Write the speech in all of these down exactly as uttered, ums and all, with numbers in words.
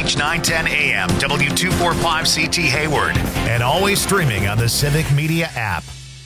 H nine ten A M, W two forty-five C T Hayward, and always streaming on the Civic Media app.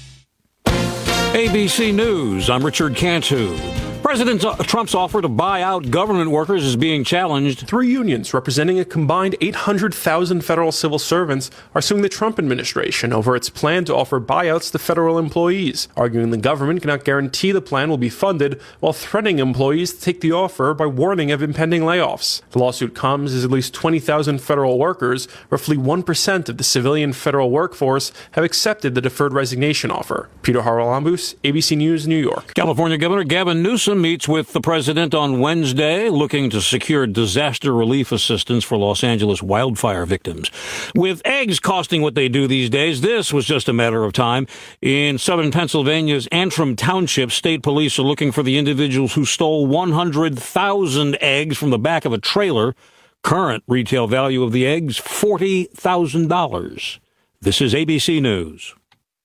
A B C News, I'm Richard Cantu. President Trump's offer to buy out government workers is being challenged. Three unions representing a combined eight hundred thousand federal civil servants are suing the Trump administration over its plan to offer buyouts to federal employees, arguing the government cannot guarantee the plan will be funded while threatening employees to take the offer by warning of impending layoffs. The lawsuit comes as at least twenty thousand federal workers, roughly one percent of the civilian federal workforce, have accepted the deferred resignation offer. Peter Haralambous, A B C News, New York. California Governor Gavin Newsom meets with the president on Wednesday, looking to secure disaster relief assistance for Los Angeles wildfire victims. With eggs costing what they do these days, this was just a matter of time. In southern Pennsylvania's Antrim Township, state police are looking for the individuals who stole one hundred thousand eggs from the back of a trailer. Current retail value of the eggs, forty thousand dollars. This is A B C News.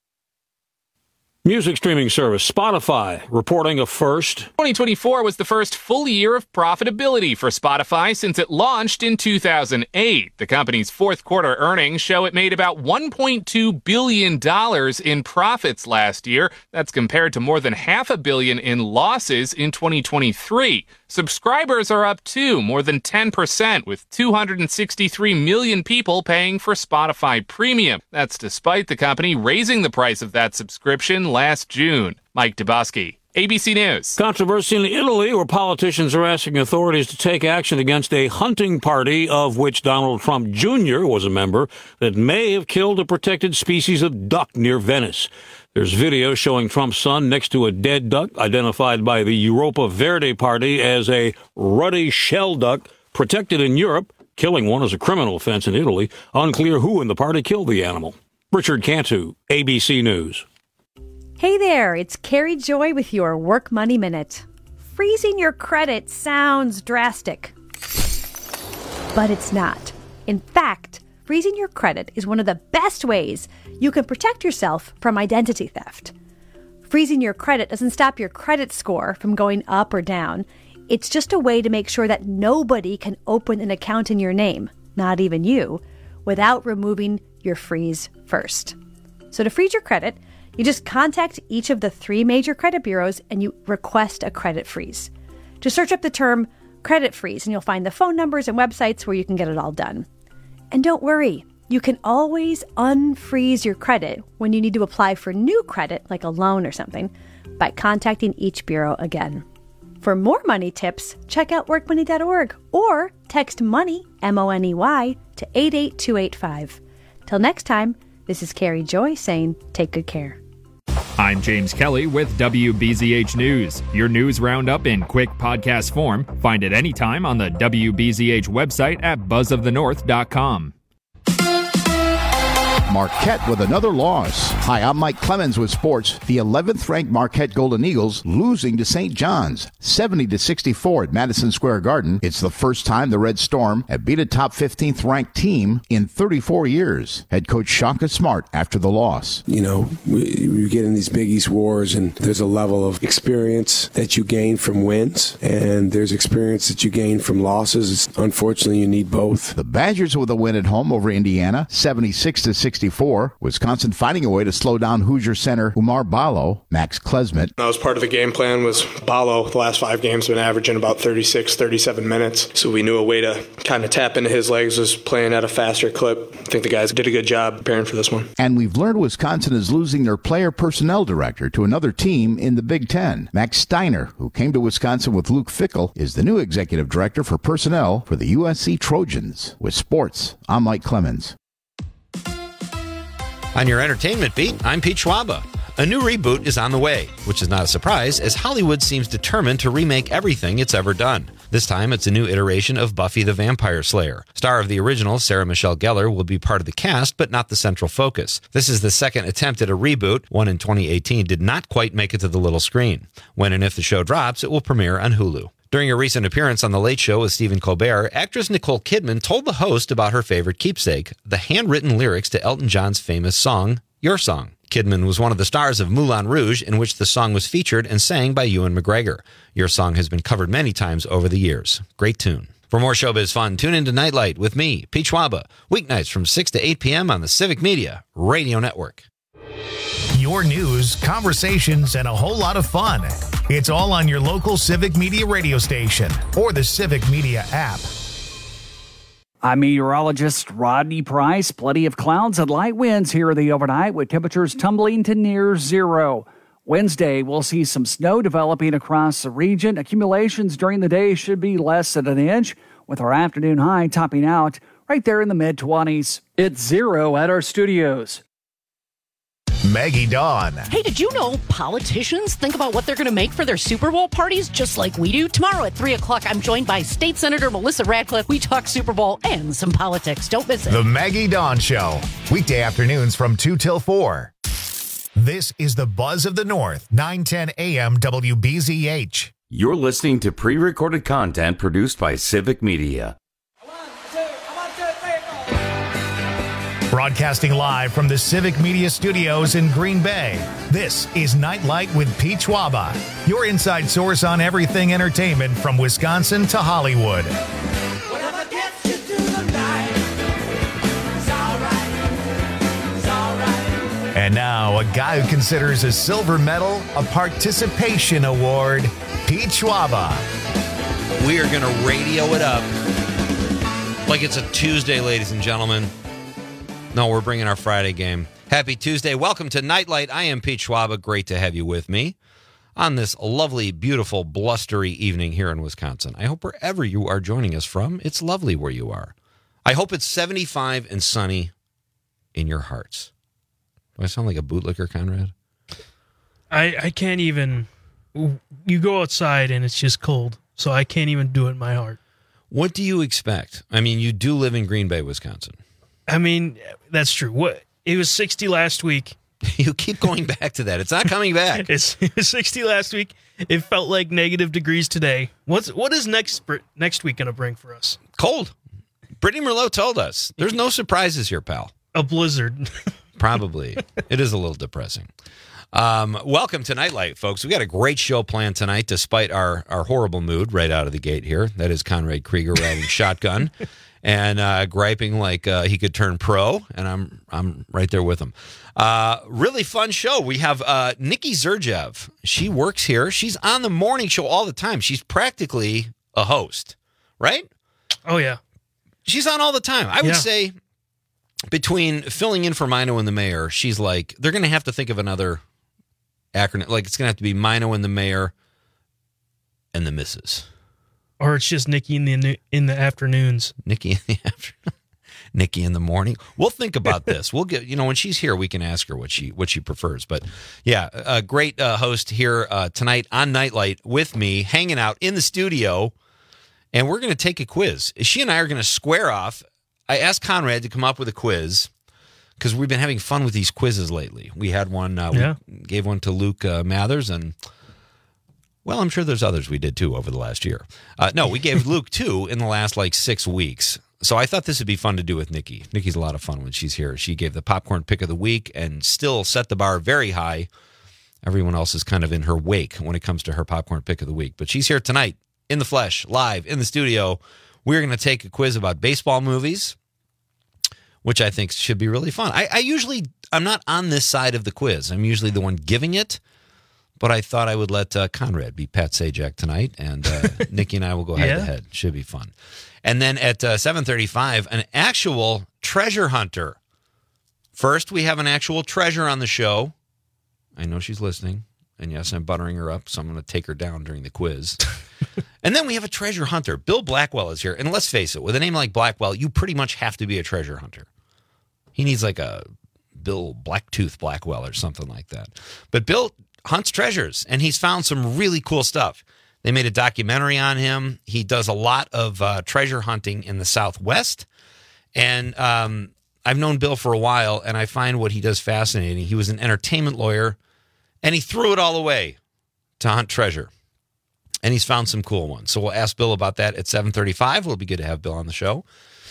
Music streaming service Spotify reporting a first. twenty twenty-four was the first full year of profitability for Spotify since it launched in two thousand eight. The company's fourth quarter earnings show it made about one point two billion dollars in profits last year. That's compared to more than half a billion in losses in twenty twenty-three. Subscribers are up too, more than ten percent, with two hundred sixty-three million people paying for Spotify Premium. That's despite the company raising the price of that subscription last June. Mike Dubosky, A B C News. Controversy in Italy, where politicians are asking authorities to take action against a hunting party of which Donald Trump Junior was a member that may have killed a protected species of duck near Venice. There's video showing Trump's son next to a dead duck identified by the Europa Verde Party as a ruddy shell duck protected in Europe. Killing one is a criminal offense in Italy. Unclear who in the party killed the animal. Richard Cantu, A B C News. Hey there, it's Carrie Joy with your Work Money Minute. Freezing your credit sounds drastic, but it's not. In fact, freezing your credit is one of the best ways you can protect yourself from identity theft. Freezing your credit doesn't stop your credit score from going up or down. It's just a way to make sure that nobody can open an account in your name, not even you, without removing your freeze first. So to freeze your credit, you just contact each of the three major credit bureaus and you request a credit freeze. Just search up the term credit freeze and you'll find the phone numbers and websites where you can get it all done. And don't worry, you can always unfreeze your credit when you need to apply for new credit, like a loan or something, by contacting each bureau again. For more money tips, check out work money dot org or text MONEY, M O N E Y, to eight eight two eight five. Till next time, this is Carrie Joy saying take good care. I'm James Kelly with W B Z H News, your news roundup in quick podcast form. Find it anytime on the W B Z H website at buzz of the north dot com. Marquette with another loss. Hi, I'm Mike Clemens with sports. The eleventh ranked Marquette Golden Eagles losing to Saint John's, seventy to sixty-four at Madison Square Garden. It's the first time the Red Storm have beat a top fifteenth ranked team in thirty-four years. Head coach Shaka Smart after the loss. You know, we, we get in these Big East wars, and there's a level of experience that you gain from wins, and there's experience that you gain from losses. It's, unfortunately, you need both. The Badgers with a win at home over Indiana, seventy-six to sixty-four. Wisconsin finding a way to slow down Hoosier center Umar Ballo. Max Klesmet. That was part of the game plan. Was Ballo the last five games been averaging about thirty-six, thirty-seven minutes. So we knew a way to kind of tap into his legs was playing at a faster clip. I think the guys did a good job preparing for this one. And we've learned Wisconsin is losing their player personnel director to another team in the Big Ten. Max Steiner, who came to Wisconsin with Luke Fickell, is the new executive director for personnel for the U S C Trojans. With sports, I'm Mike Clemens. On your entertainment beat, I'm Pete Schwaba. A new reboot is on the way, which is not a surprise, as Hollywood seems determined to remake everything it's ever done. This time, it's a new iteration of Buffy the Vampire Slayer. Star of the original, Sarah Michelle Gellar, will be part of the cast, but not the central focus. This is the second attempt at a reboot. One in twenty eighteen did not quite make it to the little screen. When and if the show drops, it will premiere on Hulu. During a recent appearance on The Late Show with Stephen Colbert, actress Nicole Kidman told the host about her favorite keepsake, the handwritten lyrics to Elton John's famous song, Your Song. Kidman was one of the stars of Moulin Rouge, in which the song was featured and sang by Ewan McGregor. Your Song has been covered many times over the years. Great tune. For more showbiz fun, tune into Nightlight with me, Pete Schwaba, weeknights from six to eight p.m. on the Civic Media Radio Network. Your news, conversations, and a whole lot of fun. It's all on your local Civic Media radio station or the Civic Media app. I'm meteorologist Rodney Price. Plenty of clouds and light winds here in the overnight with temperatures tumbling to near zero. Wednesday, we'll see some snow developing across the region. Accumulations during the day should be less than an inch, with our afternoon high topping out right there in the mid-twenties. It's zero at our studios. Maggie Dawn. Hey, did you know politicians think about what they're going to make for their Super Bowl parties just like we do? Tomorrow at three o'clock, I'm joined by State Senator Melissa Radcliffe. We talk Super Bowl and some politics. Don't miss it. The Maggie Dawn Show. Weekday afternoons from two till four. This is the Buzz of the North, nine ten a.m. W B Z H. You're listening to pre-recorded content produced by Civic Media. Broadcasting live from the Civic Media Studios in Green Bay, this is Nightlight with Pete Schwaba, your inside source on everything entertainment from Wisconsin to Hollywood. Whatever gets you through the night, it's all right, it's all right. And now, a guy who considers a silver medal a participation award, Pete Schwaba. We are going to radio it up like it's a Tuesday, ladies and gentlemen. No, we're bringing our Friday game. Happy Tuesday. Welcome to Nightlight. I am Pete Schwaba. Great to have you with me on this lovely, beautiful, blustery evening here in Wisconsin. I hope wherever you are joining us from, it's lovely where you are. I hope it's seventy-five and sunny in your hearts. Do I sound like a bootlicker, Conrad? I, I can't even... You go outside and it's just cold, so I can't even do it in my heart. What do you expect? I mean, you do live in Green Bay, Wisconsin. I mean, that's true. What it was sixty last week. You keep going back to that. It's not coming back. It's it was sixty last week. It felt like negative degrees today. What's what is next next week going to bring for us? Cold. Brittany Merlot told us. There's no surprises here, pal. A blizzard. Probably. It is a little depressing. Um, welcome to Nightlight, folks. We got a great show planned tonight, despite our, our horrible mood right out of the gate here. That is Conrad Krieger riding shotgun and uh, griping like uh, he could turn pro, and I'm I'm right there with him. Uh, really fun show. We have uh, Nikki Zerjev. She works here. She's on the morning show all the time. She's practically a host, right? Oh, yeah. She's on all the time. I would Yeah. say between filling in for Mino and the mayor, she's like, they're going to have to think of another acronym. Like, it's going to have to be Mino and the mayor and the missus. Or it's just Nikki in the in the afternoons. Nikki in the afternoon. Nikki in the morning. We'll think about this. We'll get, you know, when she's here, we can ask her what she what she prefers. But yeah, a great uh, host here uh, tonight on Nightlight with me, hanging out in the studio, and we're going to take a quiz. She and I are going to square off. I asked Conrad to come up with a quiz because we've been having fun with these quizzes lately. We had one. Uh, Yeah. We gave one to Luke uh, Mathers, and well, I'm sure there's others we did too over the last year. Uh, no, we gave Luke two in the last like six weeks. So I thought this would be fun to do with Nikki. Nikki's a lot of fun when she's here. She gave the popcorn pick of the week and still set the bar very high. Everyone else is kind of in her wake when it comes to her popcorn pick of the week. But she's here tonight in the flesh, live in the studio. We're going to take a quiz about baseball movies, which I think should be really fun. I, I usually, I'm not on this side of the quiz. I'm usually the one giving it. But I thought I would let uh, Conrad be Pat Sajak tonight, and uh, Nikki and I will go head Yeah. to head. Should be fun. And then at uh, seven thirty-five, an actual treasure hunter. First, we have an actual treasure on the show. I know she's listening, and yes, I'm buttering her up, so I'm going to take her down during the quiz. And then we have a treasure hunter. Bill Blackwell is here, and let's face it, with a name like Blackwell, you pretty much have to be a treasure hunter. He needs like a Bill Blacktooth Blackwell or something like that. But Bill hunts treasures, and he's found some really cool stuff. They made a documentary on him. He does a lot of uh, treasure hunting in the Southwest, and um, I've known Bill for a while, and I find what he does fascinating. He was an entertainment lawyer, and he threw it all away to hunt treasure, and he's found some cool ones. So we'll ask Bill about that at seven thirty-five. It'll be good to have Bill on the show.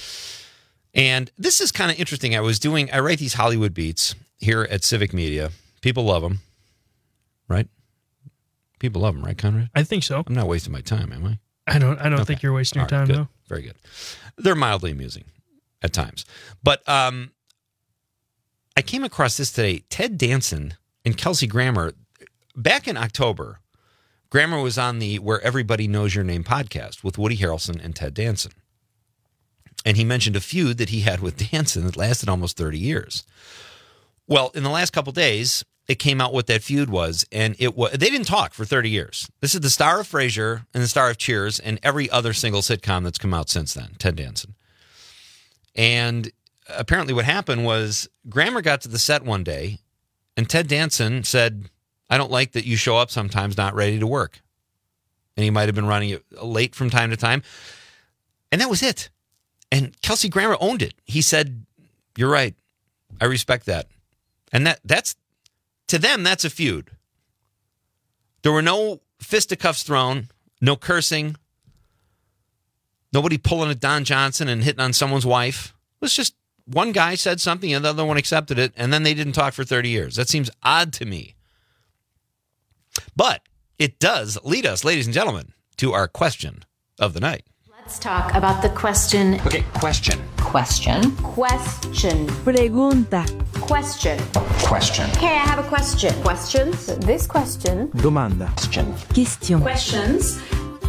And this is kind of interesting. I was doing, I write these Hollywood beats here at Civic Media. People love them. Right? People love them, right, Conrad? I think so. I'm not wasting my time, am I? I don't. I don't Okay. think you're wasting your All right, time good. though. very good. They're mildly amusing at times. But um, I came across this today. Ted Danson and Kelsey Grammer, back in October, Grammer was on the Where Everybody Knows Your Name podcast with Woody Harrelson and Ted Danson. And he mentioned a feud that he had with Danson that lasted almost thirty years. Well, in the last couple days, it came out what that feud was, and it was, they didn't talk for thirty years. This is the star of Frasier and the star of Cheers and every other single sitcom that's come out since then, Ted Danson. And apparently what happened was Grammer got to the set one day, and Ted Danson said, I don't like that you show up sometimes not ready to work. And he might have been running late from time to time. And that was it. And Kelsey Grammer owned it. He said, you're right. I respect that. And that that's, to them, that's a feud. There were no fisticuffs thrown, no cursing, nobody pulling a Don Johnson and hitting on someone's wife. It was just one guy said something and the other one accepted it, and then they didn't talk for thirty years. That seems odd to me. But it does lead us, ladies and gentlemen, to our question of the night. Let's talk about the question. Okay, question. Question. Question. Pregunta. Question. Question. Okay, I have a question. Questions? This question. Domanda. Question. Question. Questions.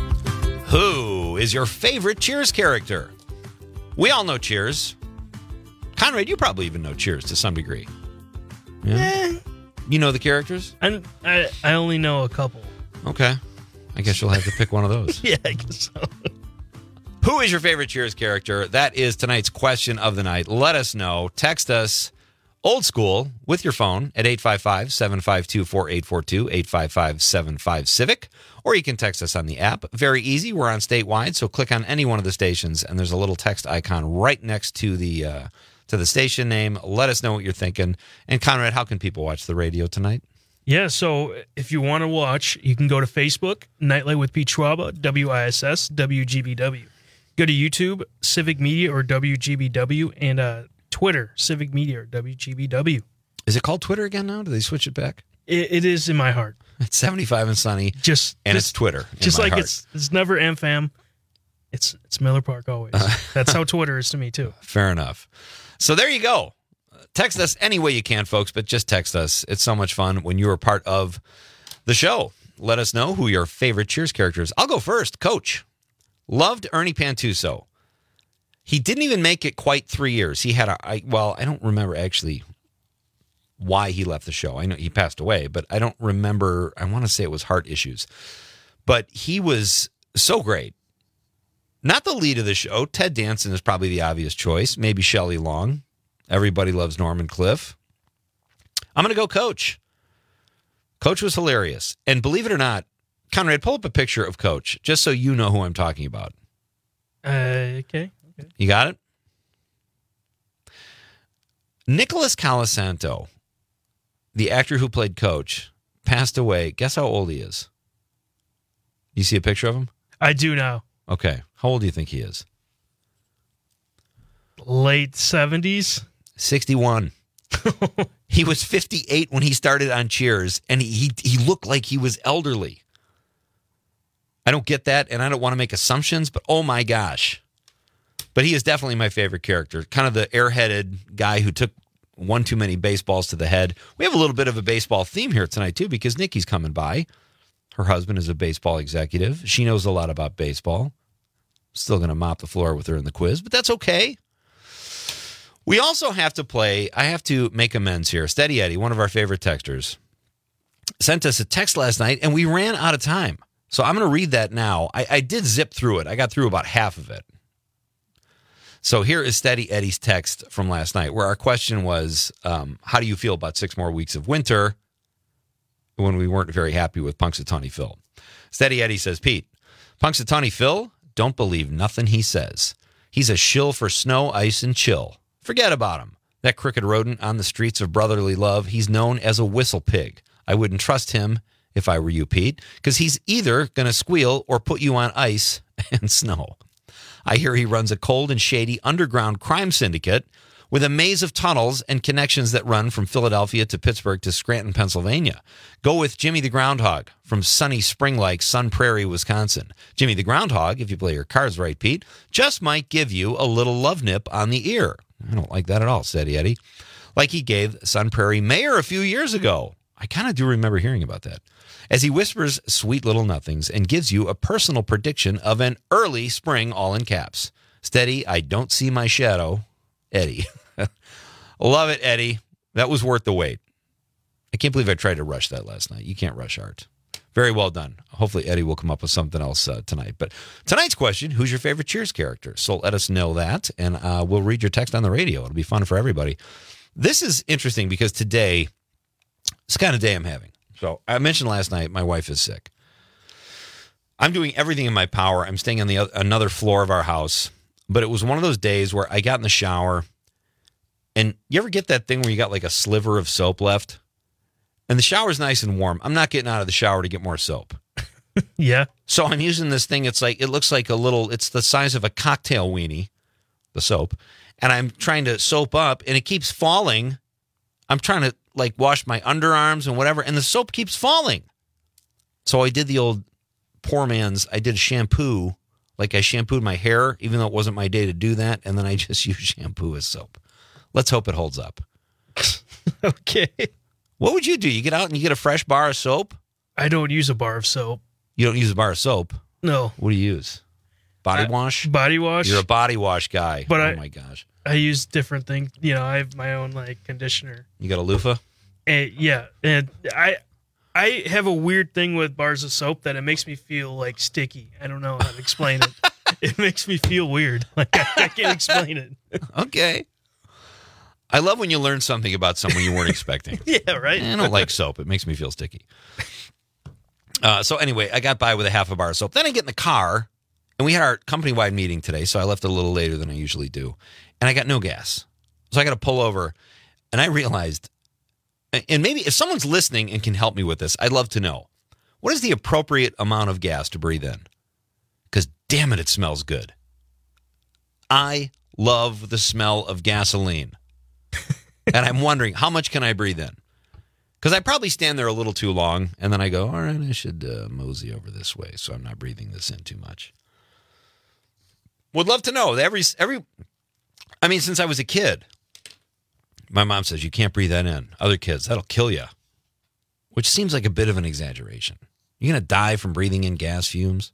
Who is your favorite Cheers character? We all know Cheers. Conrad, you probably even know Cheers to some degree. Yeah. Eh. You know the characters? I, I, I only know a couple. Okay. I guess you'll have to pick one of those. Yeah, I guess so. Who is your favorite Cheers character? That is tonight's question of the night. Let us know. Text us old school with your phone at eight five five, seven five two, four eight four two, eight five five, seven five, Civic, or you can text us on the app. Very easy. We're on statewide, so click on any one of the stations, and there's a little text icon right next to the uh, to the station name. Let us know what you're thinking. And Conrad, how can people watch the radio tonight? Yeah, so if you want to watch, you can go to Facebook, Nightlight with Pete Schwaba, W I S S, W G B W. Go to YouTube, Civic Media or W G B W, and uh, Twitter, Civic Media or W G B W. Is it called Twitter again now? Do they switch it back? It, it is in my heart. It's seventy-five and sunny, just and just, it's Twitter. In just my like heart. it's it's never M FAM. It's it's Miller Park always. Uh, That's how Twitter is to me too. Fair enough. So there you go. Text us any way you can, folks, but just text us. It's so much fun when you are part of the show. Let us know who your favorite Cheers character is. I'll go first. Coach. Loved Ernie Pantuso. He didn't even make it quite three years. He had a, I, well, I don't remember actually why he left the show. I know he passed away, but I don't remember. I want to say it was heart issues. But he was so great. Not the lead of the show. Ted Danson is probably the obvious choice. Maybe Shelley Long. Everybody loves Norman Cliff. I'm going to go Coach. Coach was hilarious. And believe it or not, Conrad, pull up a picture of Coach, just so you know who I'm talking about. Uh, okay. okay. You got it? Nicholas Colasanto, the actor who played Coach, passed away. Guess how old he is? You see a picture of him? I do now. Okay. How old do you think he is? Late seventies? sixty-one. He was fifty-eight when he started on Cheers, and he, he he looked like he was elderly. I don't get that, and I don't want to make assumptions, but oh my gosh. But he is definitely my favorite character. Kind of the airheaded guy who took one too many baseballs to the head. We have a little bit of a baseball theme here tonight, too, because Nikki's coming by. Her husband is a baseball executive. She knows a lot about baseball. Still going to mop the floor with her in the quiz, but that's okay. We also have to play, I have to make amends here. Steady Eddie, one of our favorite texters, sent us a text last night, and we ran out of time. So I'm going to read that now. I, I did zip through it. I got through about half of it. So here is Steady Eddie's text from last night, where our question was, um, how do you feel about six more weeks of winter, when we weren't very happy with Punxsutawney Phil? Steady Eddie says, Pete, Punxsutawney Phil, don't believe nothing he says. He's a shill for snow, ice, and chill. Forget about him. That crooked rodent on the streets of brotherly love, he's known as a whistle pig. I wouldn't trust him if I were you, Pete, because he's either going to squeal or put you on ice and snow. I hear he runs a cold and shady underground crime syndicate with a maze of tunnels and connections that run from Philadelphia to Pittsburgh to Scranton, Pennsylvania. Go with Jimmy the Groundhog from sunny spring-like Sun Prairie, Wisconsin. Jimmy the Groundhog, if you play your cards right, Pete, just might give you a little love nip on the ear. I don't like that at all, Steady Eddie. Like he gave Sun Prairie Mayor a few years ago. I kind of do remember hearing about that. As he whispers sweet little nothings and gives you a personal prediction of an early spring, all in caps. Steady, I don't see my shadow. Eddie. Love it, Eddie. That was worth the wait. I can't believe I tried to rush that last night. You can't rush art. Very well done. Hopefully Eddie will come up with something else uh, tonight. But tonight's question, who's your favorite Cheers character? So let us know that, and uh, we'll read your text on the radio. It'll be fun for everybody. This is interesting because today, it's the kind of day I'm having. So I mentioned last night my wife is sick. I'm doing everything in my power. I'm staying on the other, another floor of our house. But it was one of those days where I got in the shower, and you ever get that thing where you got like a sliver of soap left? And the shower's nice and warm. I'm not getting out of the shower to get more soap. Yeah. So I'm using this thing. It's like, it looks like a little, it's the size of a cocktail weenie, the soap. And I'm trying to soap up, and it keeps falling. I'm trying to like wash my underarms and whatever, and the soap keeps falling. So I did the old poor man's, I did shampoo. Like I shampooed my hair, even though it wasn't my day to do that, and then I just used shampoo as soap. Let's hope it holds up. Okay. What would you do? You get out and you get a fresh bar of soap? I don't use a bar of soap. You don't use a bar of soap? No. What do you use? Body I, wash? Body wash. You're a body wash guy. But oh, I, my gosh. I use different things. You know, I have my own, like, conditioner. You got a loofah? And, yeah. And I... I have a weird thing with bars of soap that it makes me feel like sticky. I don't know how to explain it. It makes me feel weird. Like I, I can't explain it. Okay. I love when you learn something about someone you weren't expecting. Yeah, right? I don't like soap. It makes me feel sticky. Uh, so anyway, I got by with a half a bar of soap. Then I get in the car, and we had our company-wide meeting today, so I left a little later than I usually do. And I got no gas. So I got to pull over, and I realized... And maybe if someone's listening and can help me with this, I'd love to know. What is the appropriate amount of gas to breathe in? Because damn it, it smells good. I love the smell of gasoline. And I'm wondering, how much can I breathe in? Because I probably stand there a little too long, and then I go, all right, I should uh, mosey over this way so I'm not breathing this in too much. Would love to know. Every, every, I mean, since I was a kid... My mom says, you can't breathe that in. Other kids, that'll kill you. Which seems like a bit of an exaggeration. You're going to die from breathing in gas fumes?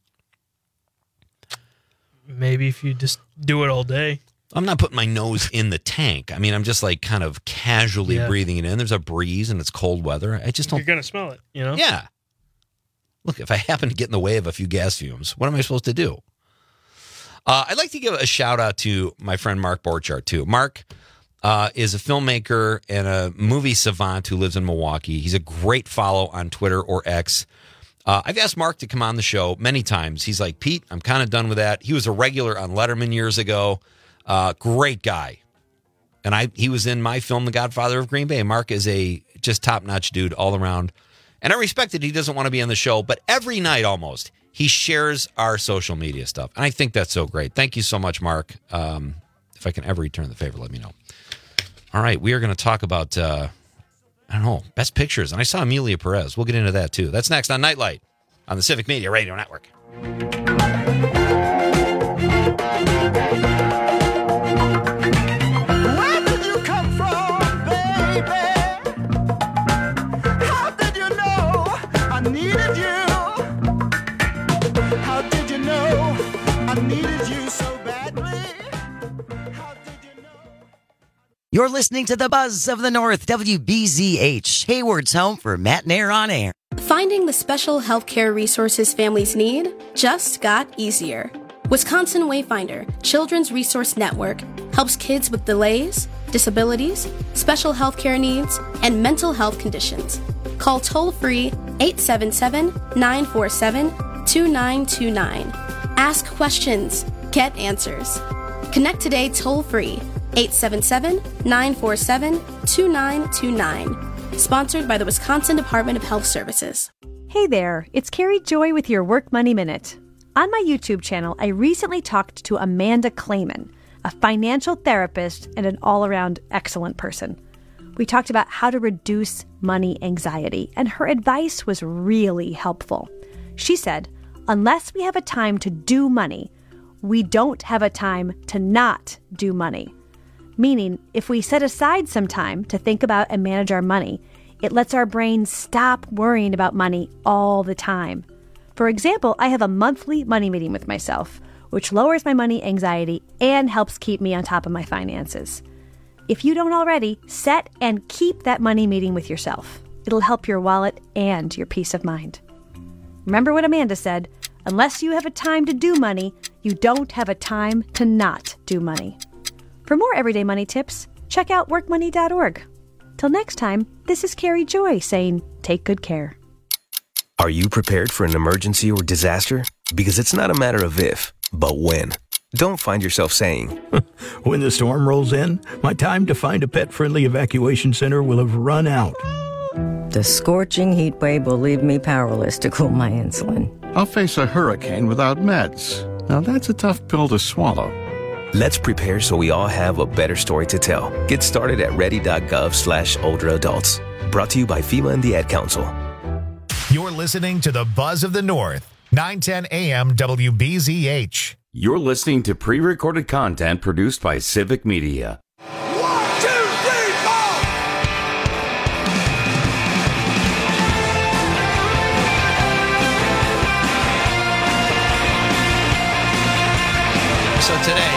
Maybe if you just do it all day. I'm not putting my nose in the tank. I mean, I'm just like kind of casually Yeah. breathing it in. There's a breeze and it's cold weather. I just don't... You're going to smell it, you know? Yeah. Look, if I happen to get in the way of a few gas fumes, what am I supposed to do? Uh, I'd like to give a shout out to my friend Mark Borchardt, too. Mark... Uh, is a filmmaker and a movie savant who lives in Milwaukee. He's a great follow on Twitter or X. Uh, I've asked Mark to come on the show many times. He's like, Pete, I'm kind of done with that. He was a regular on Letterman years ago. Uh, great guy. And I he was in my film, The Godfather of Green Bay. Mark is a just top-notch dude all around. And I respect that he doesn't want to be on the show, but every night almost, he shares our social media stuff. And I think that's so great. Thank you so much, Mark. Um, if I can ever return the favor, let me know. All right, we are going to talk about, uh, I don't know, best pictures. And I saw Amelia Perez. We'll get into that, too. That's next on Nightlight on the Civic Media Radio Network. Where did you come from, baby? How did you know I needed you? How did you know I needed you so badly? You're listening to the Buzz of the North, W B Z H, Hayward's home for Matt Nair on air. Finding the special healthcare resources families need just got easier. Wisconsin Wayfinder Children's Resource Network helps kids with delays, disabilities, special healthcare needs, and mental health conditions. Call toll-free eight seven seven, nine four seven, two nine two nine. Ask questions. Get answers. Connect today toll-free eight seven seven, nine four seven, two nine two nine. Sponsored by the Wisconsin Department of Health Services. Hey there, it's Carrie Joy with your Work Money Minute. On my YouTube channel, I recently talked to Amanda Clayman, a financial therapist and an all-around excellent person. We talked about how to reduce money anxiety, and her advice was really helpful. She said, unless we have a time to do money, we don't have a time to not do money. Meaning, if we set aside some time to think about and manage our money, it lets our brain stop worrying about money all the time. For example, I have a monthly money meeting with myself, which lowers my money anxiety and helps keep me on top of my finances. If you don't already, set and keep that money meeting with yourself. It'll help your wallet and your peace of mind. Remember what Amanda said, unless you have a time to do money, you don't have a time to not do money. For more everyday money tips, check out work money dot org. Till next time, this is Carrie Joy saying, take good care. Are you prepared for an emergency or disaster? Because it's not a matter of if, but when. Don't find yourself saying, when the storm rolls in, my time to find a pet-friendly evacuation center will have run out. The scorching heat wave will leave me powerless to cool my insulin. I'll face a hurricane without meds. Now that's a tough pill to swallow. Let's prepare so we all have a better story to tell. Get started at ready.gov slash older adults. Brought to you by FEMA and the Ad Council. You're listening to the Buzz of the North, nine ten A M W B Z H. You're listening to pre-recorded content produced by Civic Media. One, two, three, four! So today,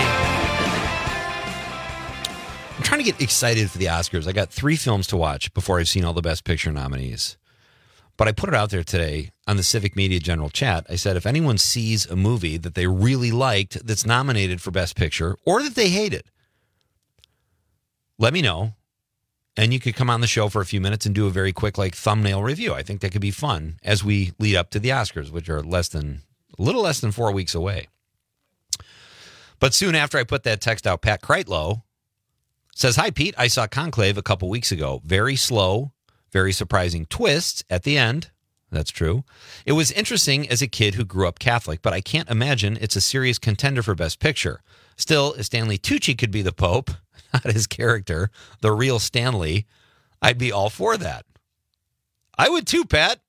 I'm trying to get excited for the Oscars. I got three films to watch before I've seen all the Best Picture nominees. But I put it out there today on the Civic Media General Chat. I said, if anyone sees a movie that they really liked that's nominated for Best Picture or that they hated, let me know. And you could come on the show for a few minutes and do a very quick like thumbnail review. I think that could be fun as we lead up to the Oscars, which are less than a little less than four weeks away. But soon after I put that text out, Pat Kreitlow says, hi, Pete. I saw Conclave a couple weeks ago. Very slow. Very surprising twist at the end. That's true. It was interesting as a kid who grew up Catholic, but I can't imagine it's a serious contender for Best Picture. Still, if Stanley Tucci could be the Pope, not his character, the real Stanley, I'd be all for that. I would too, Pat.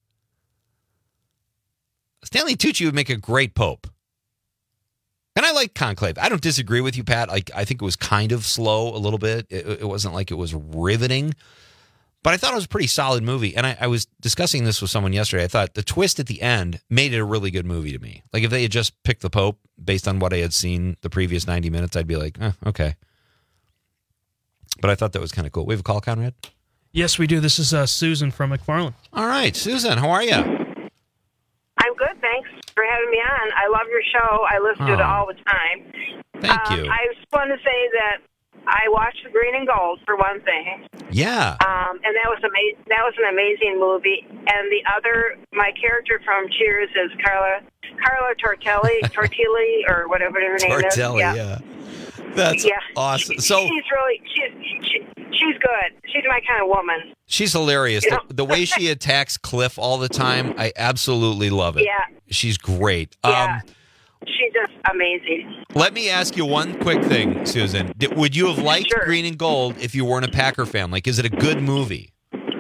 Stanley Tucci would make a great Pope. And I like Conclave. I don't disagree with you, Pat. I, I think it was kind of slow a little bit. It, it wasn't like it was riveting. But I thought it was a pretty solid movie. And I, I was discussing this with someone yesterday. I thought the twist at the end made it a really good movie to me. Like if they had just picked the Pope based on what I had seen the previous ninety minutes, I'd be like, eh, okay. But I thought that was kind of cool. We have a call, Conrad? Yes, we do. This is uh, Susan from McFarland. All right. Susan, how are you? I'm good. Thanks for having me on. I love your show. I listen to it Oh. all the time. Thank um, you. I just want to say that I watched The Green and Gold for one thing. Yeah. Um, and that was ama- That was an amazing movie. And the other, my character from Cheers is Carla Carla Tortelli, Tortilli, or whatever her name is. Tortelli, yeah. That's yeah. awesome. So she's really she's she, she's good. She's my kind of woman. she's hilarious. You The, know? the way she attacks Cliff all the time, I absolutely love it. Yeah. She's great. Yeah. Um, She's just amazing. let me ask you one quick thing, Susan. Did, would you have liked Green and Gold if you weren't a Packer fan? Like, is it a good movie?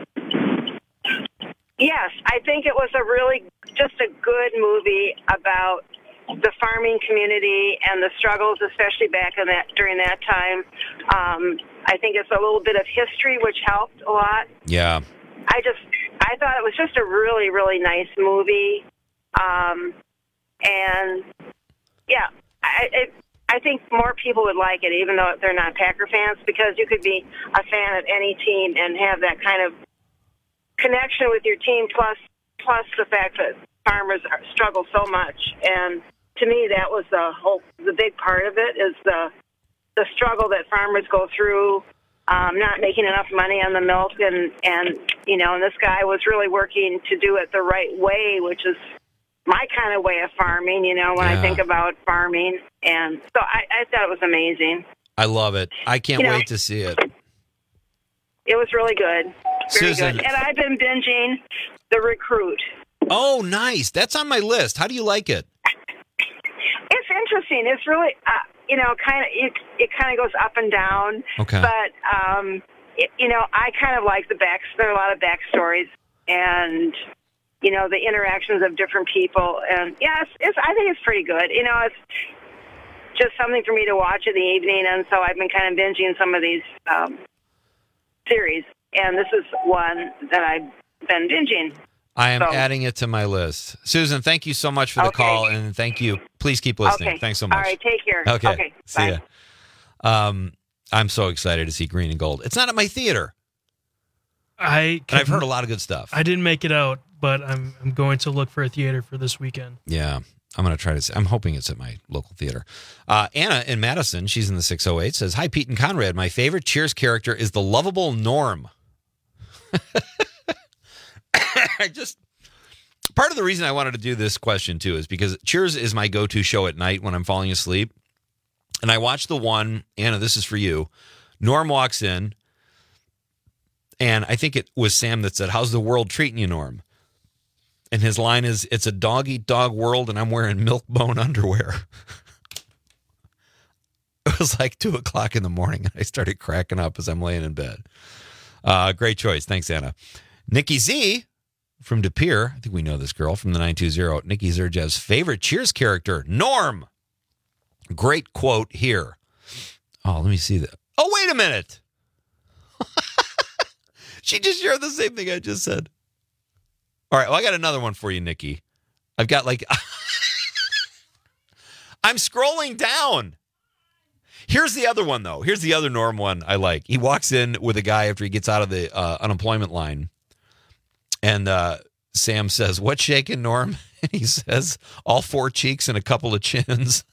Yes, I think it was a really just a good movie about the farming community and the struggles, especially back in that during that time. Um, I think it's a little bit of history, which helped a lot. Yeah. I just I thought it was just a really really nice movie, um, and yeah, I it, I think more people would like it, even though they're not Packer fans, because you could be a fan of any team and have that kind of connection with your team. Plus, plus the fact that farmers are, struggle so much, and to me, that was the whole the big part of it is the the struggle that farmers go through, um, not making enough money on the milk, and and you know, and this guy was really working to do it the right way, which is my kind of way of farming, you know, when Yeah. I think about farming. And so I, I thought it was amazing. I love it. I can't You know- wait to see it. It was really good. Very Susan. good. And I've been binging The Recruit. Oh, nice. That's on my list. How do you like it? It's interesting. It's really, uh, you know, kind of it, it kind of goes up and down. Okay. But um, it, you know, I kind of like the back. There are a lot of backstories, and you know, the interactions of different people, and yeah, it's, it's I think it's pretty good. You know, it's just something for me to watch in the evening, and so I've been kind of binging some of these um, series, and this is one that I've been binging. I am So- adding it to my list. Susan, thank you so much for the Okay. call, and thank you. Please keep listening. Okay. Thanks so much. All right, take care. Okay. Okay, See bye. ya. Um, I'm so excited to see Green and Gold. It's not at my theater, I and I've heard a lot of good stuff. I didn't make it out, but I'm I'm going to look for a theater for this weekend. Yeah, I'm going to try to see. I'm hoping it's at my local theater. Uh, Anna in Madison, she's in the six oh eight, says, "Hi, Pete and Conrad. My favorite Cheers character is the lovable Norm." I just... Part of the reason I wanted to do this question, too, is because Cheers is my go-to show at night when I'm falling asleep. And I watched the one, Anna, this is for you. Norm walks in, and I think it was Sam that said, "How's the world treating you, Norm?" And his line is, "It's a dog-eat-dog world, and I'm wearing milk-bone underwear." It was like two o'clock in the morning, and I started cracking up as I'm laying in bed. Uh, great choice. Thanks, Anna. Nikki Z from De Pere. I think we know this girl from the nine two zero. Nikki Zerjev's favorite Cheers character, Norm. Great quote here. Oh, let me see that. Oh, wait a minute. She just shared the same thing I just said. All right, well, I got another one for you, Nikki. I've got like... I'm scrolling down. Here's the other one, though. Here's the other Norm one I like. He walks in with a guy after he gets out of the uh, unemployment line. And uh, Sam says, "What's shaking, Norm?" And he says, "All four cheeks and a couple of chins."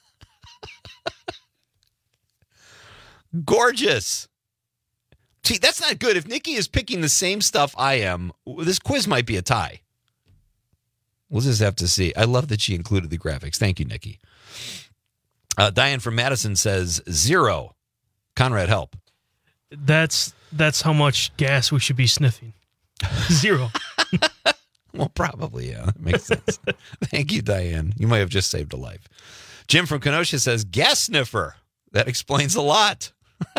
Gorgeous. See, that's not good. If Nikki is picking the same stuff I am, this quiz might be a tie. We'll just have to see. I love that she included the graphics. Thank you, Nikki. Uh, Diane from Madison says zero. Conrad, help. That's that's how much gas we should be sniffing. Zero. Well, probably, yeah. That makes sense. Thank you, Diane. You might have just saved a life. Jim from Kenosha says gas sniffer. That explains a lot.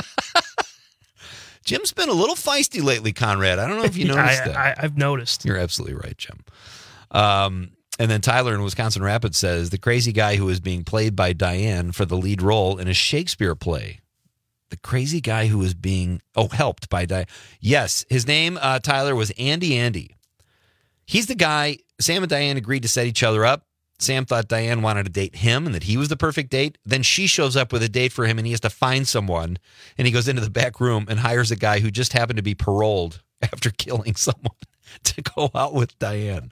Jim's been a little feisty lately, Conrad. I don't know if you noticed I, that. I, I've noticed. You're absolutely right, Jim. Um, and then Tyler in Wisconsin Rapids says the crazy guy who is being played by Diane for the lead role in a Shakespeare play. The crazy guy who was being, oh, helped by Diane. Yes, his name, uh, Tyler, was Andy Andy. He's the guy, Sam and Diane agreed to set each other up. Sam thought Diane wanted to date him and that he was the perfect date. Then she shows up with a date for him and he has to find someone. And he goes into the back room and hires a guy who just happened to be paroled after killing someone to go out with Diane.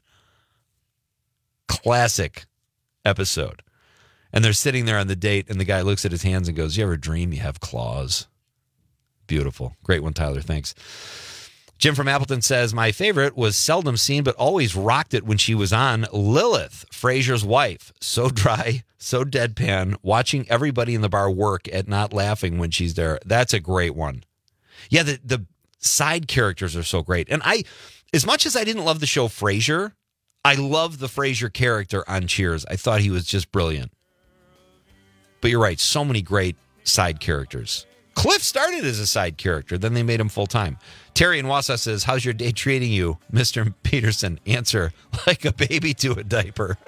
Classic episode. And they're sitting there on the date and the guy looks at his hands and goes, "You ever dream you have claws?" Beautiful. Great one, Tyler. Thanks. Jim from Appleton says, my favorite was seldom seen but always rocked it when she was on, Lilith, Frasier's wife. So dry, so deadpan, watching everybody in the bar work at not laughing when she's there. That's a great one. Yeah, the, the side characters are so great. And I, as much as I didn't love the show Frasier, I love the Frasier character on Cheers. I thought he was just brilliant. But you're right, so many great side characters. Cliff started as a side character, then they made him full-time. Terry in Wausau says, how's your day treating you, Mister Peterson? Answer, like a baby to a diaper.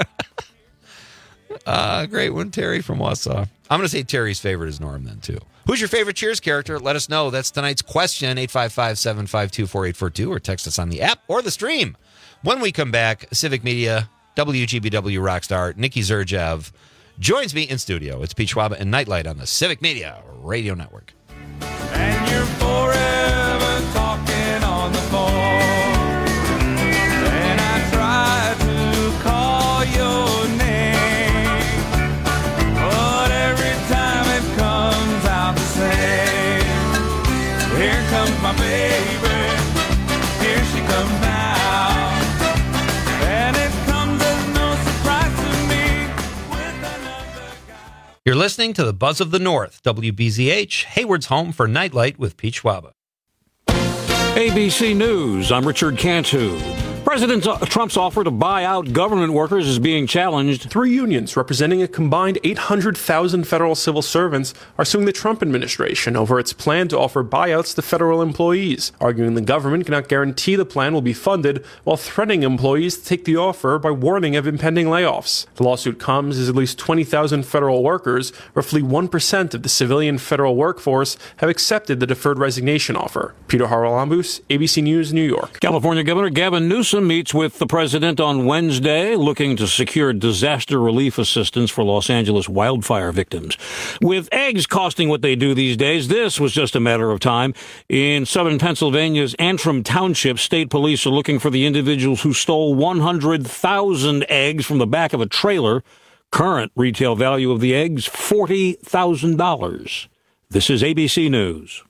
uh, great one, Terry from Wausau. I'm going to say Terry's favorite is Norm then, too. Who's your favorite Cheers character? Let us know. That's tonight's question, eight five five, seven five two, four eight four two, or text us on the app or the stream. When we come back, Civic Media, W G B W Rockstar, Nikki Zerjev joins me in studio. It's Pete Schwab and Nightlight on the Civic Media Radio Network. And you're forever talking on the phone. And I try to call your name, but every time it comes out the same. Here comes my baby, here she comes now. And it comes as no surprise to me with another guy. You're listening to the Buzz of the North, W B Z H, Hayward's home for Nightlight with Pete Schwab. A B C News, I'm Richard Cantu. President Trump's offer to buy out government workers is being challenged. Three unions representing a combined eight hundred thousand federal civil servants are suing the Trump administration over its plan to offer buyouts to federal employees, arguing the government cannot guarantee the plan will be funded while threatening employees to take the offer by warning of impending layoffs. The lawsuit comes as at least twenty thousand federal workers, roughly one percent of the civilian federal workforce, have accepted the deferred resignation offer. Peter Haralambous, A B C News, New York. California Governor Gavin Newsom meets with the president on Wednesday, looking to secure disaster relief assistance for Los Angeles wildfire victims. With eggs costing what they do these days, this was just a matter of time. In southern Pennsylvania's Antrim Township, state police are looking for the individuals who stole one hundred thousand eggs from the back of a trailer. Current retail value of the eggs, forty thousand dollars. This is A B C News.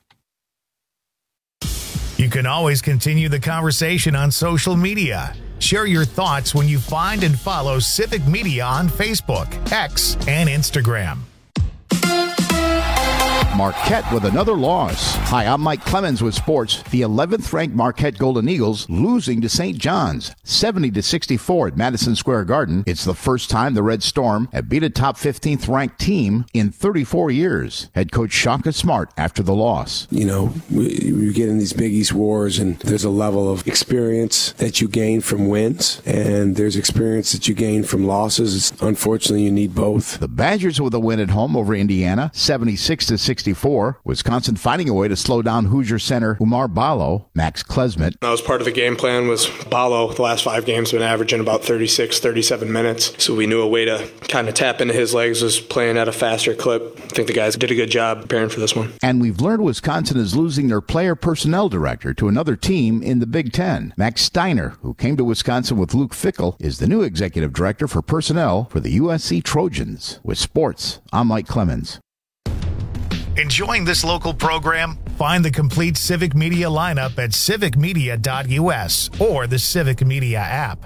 You can always continue the conversation on social media. Share your thoughts when you find and follow Civic Media on Facebook, X, and Instagram. Marquette with another loss. Hi, I'm Mike Clemens with sports. The eleventh ranked Marquette Golden Eagles losing to Saint John's, seventy to sixty-four at Madison Square Garden. It's the first time the Red Storm have beat a top fifteenth ranked team in thirty-four years. Head coach Shaka Smart after the loss. You know, we, we get in these Big East wars, and there's a level of experience that you gain from wins, and there's experience that you gain from losses. It's, unfortunately, you need both. The Badgers with a win at home over Indiana, seventy-six to sixty-four. Wisconsin finding a way to slow down Hoosier center Umar Ballo. Max Klesmit. That was part of the game plan. Was Ballo the last five games been averaging about thirty-six, thirty-seven minutes, so we knew a way to kind of tap into his legs was playing at a faster clip. I think the guys did a good job preparing for this one. And we've learned Wisconsin is losing their player personnel director to another team in the Big Ten. Max Steiner, who came to Wisconsin with Luke Fickell, is the new executive director for personnel for the U S C Trojans. With sports, I'm Mike Clemens. Enjoying this local program? Find the complete Civic Media lineup at civic media dot u s or the Civic Media app.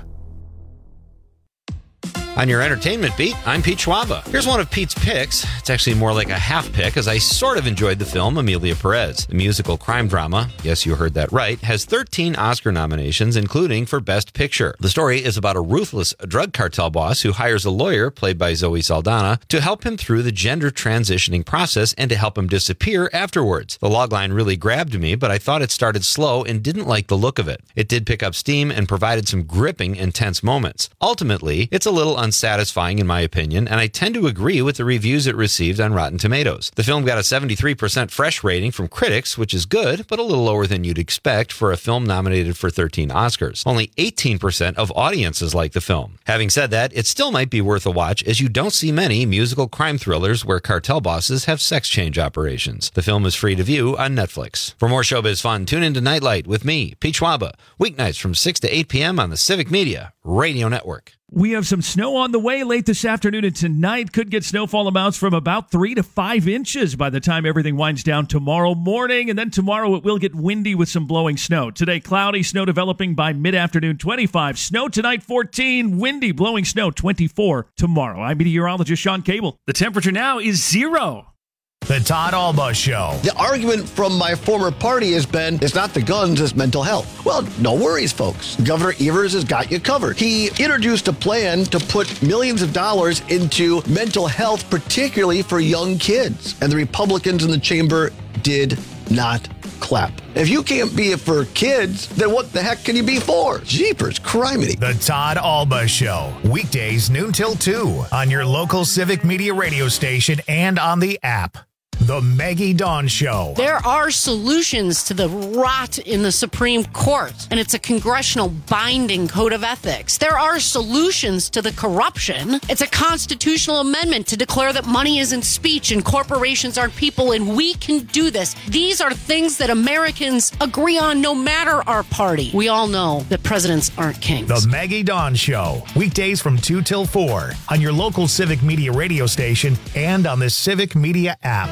On your entertainment beat, I'm Pete Schwaba. Here's one of Pete's picks. It's actually more like a half pick, as I sort of enjoyed the film Amelia Perez. The musical crime drama, yes, you heard that right, has thirteen Oscar nominations, including for Best Picture. The story is about a ruthless drug cartel boss who hires a lawyer, played by Zoe Saldana, to help him through the gender transitioning process and to help him disappear afterwards. The logline really grabbed me, but I thought it started slow and didn't like the look of it. It did pick up steam and provided some gripping, intense moments. Ultimately, it's a little unsatisfying in my opinion, and I tend to agree with the reviews it received on Rotten Tomatoes. The film got a seventy-three percent fresh rating from critics, which is good, but a little lower than you'd expect for a film nominated for thirteen Oscars. Only eighteen percent of audiences like the film. Having said that, it still might be worth a watch, as you don't see many musical crime thrillers where cartel bosses have sex change operations. The film is free to view on Netflix. For more showbiz fun, tune into Nightlight with me, Pete Schwaba, weeknights from six to eight p.m. on the Civic Media Radio Network. We have some snow on the way late this afternoon and tonight. Could get snowfall amounts from about three to five inches by the time everything winds down tomorrow morning. And then tomorrow it will get windy with some blowing snow. Today, cloudy, snow developing by mid-afternoon, twenty-five. Snow tonight, fourteen. Windy, blowing snow, twenty-four tomorrow. I'm meteorologist Sean Cable. The temperature now is zero. The Todd Alba Show. The argument from my former party has been, it's not the guns, it's mental health. Well, no worries, folks. Governor Evers has got you covered. He introduced a plan to put millions of dollars into mental health, particularly for young kids. And the Republicans in the chamber did not clap. If you can't be it for kids, then what the heck can you be for? Jeepers, criminy. The Todd Alba Show. Weekdays noon till two on your local Civic Media radio station and on the app. The Maggie Dawn Show. There are solutions to the rot in the Supreme Court, and it's a congressional binding code of ethics. There are solutions to the corruption. It's a constitutional amendment to declare that money isn't speech and corporations aren't people, and we can do this. These are things that Americans agree on no matter our party. We all know that presidents aren't kings. The Maggie Dawn Show. Weekdays from two till four on your local Civic Media radio station and on the Civic Media app.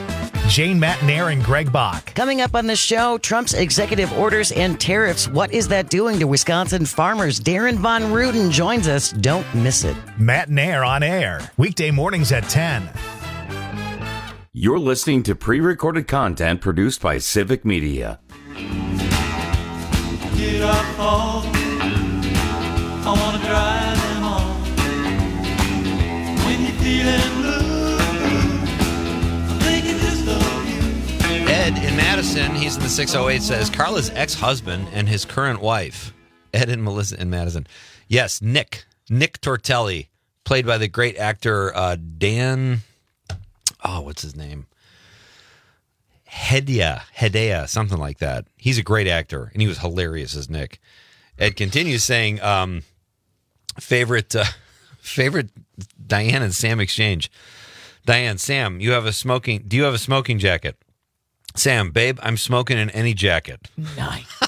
Jane Matnair and Greg Bach. Coming up on the show, Trump's executive orders and tariffs. What is that doing to Wisconsin farmers? Darren Von Ruden joins us. Don't miss it. Matnair on air. Weekday mornings at ten. You're listening to pre-recorded content produced by Civic Media. Get up, all, I wanna drive them on. When you're feeling blue, I'm thinking just of you. Ed in Madison, he's in the six oh eight, says Carla's ex-husband and his current wife. Ed and Melissa in Madison. Yes, Nick. Nick Tortelli, played by the great actor uh, Dan... Oh, what's his name? Hedaya, Hedaya, something like that. He's a great actor, and he was hilarious as Nick. Ed continues saying, um, favorite, uh, favorite Diane and Sam exchange. Diane, Sam, you have a smoking. Do you have a smoking jacket? Sam, babe, I'm smoking in any jacket. Nice.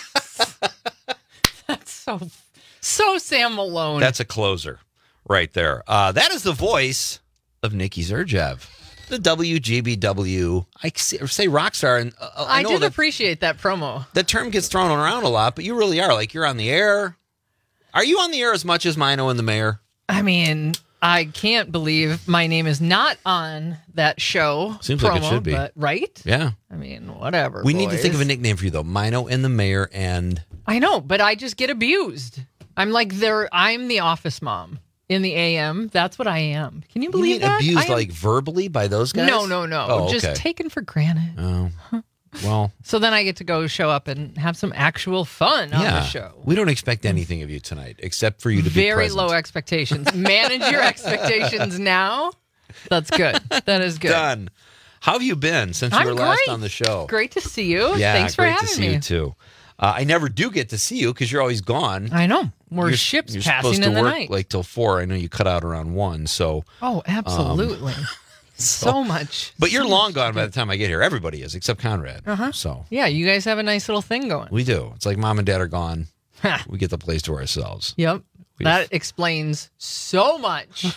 That's so, so Sam Malone. That's a closer right there. Uh, that is the voice of Nikki Zerjev. The W G B W, I say rock star, and uh, I, I know did that appreciate that promo. the term gets thrown around a lot, but you really are. Like, you're on the air. Are you on the air as much as Mino and the Mayor? I mean, I can't believe my name is not on that show. Seems promo, like it should be. But, right? Yeah. I mean, whatever. We need to think of a boys. nickname for you, though. Mino and the Mayor, and I know, but I just get abused. I'm like, there. I'm the office mom in the A M. That's what I am. Can you you believe mean that? abused I am- like verbally by those guys? No, no, no. Oh, Just okay. taken for granted. Oh, well. So then I get to go show up and have some actual fun on yeah. the show. We don't expect anything of you tonight, except for you to be Very present. low expectations. Manage your expectations now. That's good. That is good. Done. How have you been since you I'm were last great. on the show? Great to see you. Yeah, Thanks for great having to see me. you too. Uh, I never do get to see you because you're always gone. I know. We're you're, ships you're passing supposed to in the work night. like till four. I know you cut out around one. So, Oh, absolutely. Um, so, much. but you're so long much gone to by do. the time I get here. Everybody is except Conrad. Uh-huh. So Yeah, you guys have a nice little thing going. we do. It's like mom and dad are gone. Ha. We get the place to ourselves. Yep. We've- That explains so much.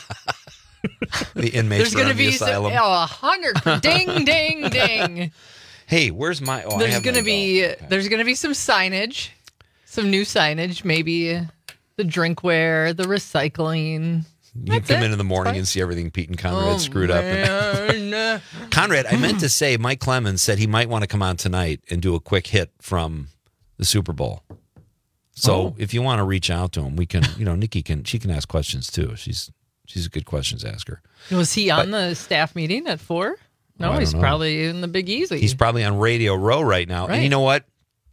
The inmates There's going going to to be some, asylum. oh, a hundred. Ding, ding, ding. Hey, where's my? Oh, I there's have going to my be belt. Okay. there's going to be some signage, some new signage, maybe the drinkware, the recycling. You That's come it. in in the morning Fine. and see everything Pete and Conrad Oh, screwed up. man. Conrad, I meant to say, Mike Clemens said he might want to come on tonight and do a quick hit from the Super Bowl. So Oh. if you want to reach out to him, we can. You know, Nikki can. She can ask questions too. She's she's a good questions asker. Was he on the staff meeting at four? No, Oh, I he's don't know. probably in the Big Easy. He's probably on Radio Row right now. And you Right. know what,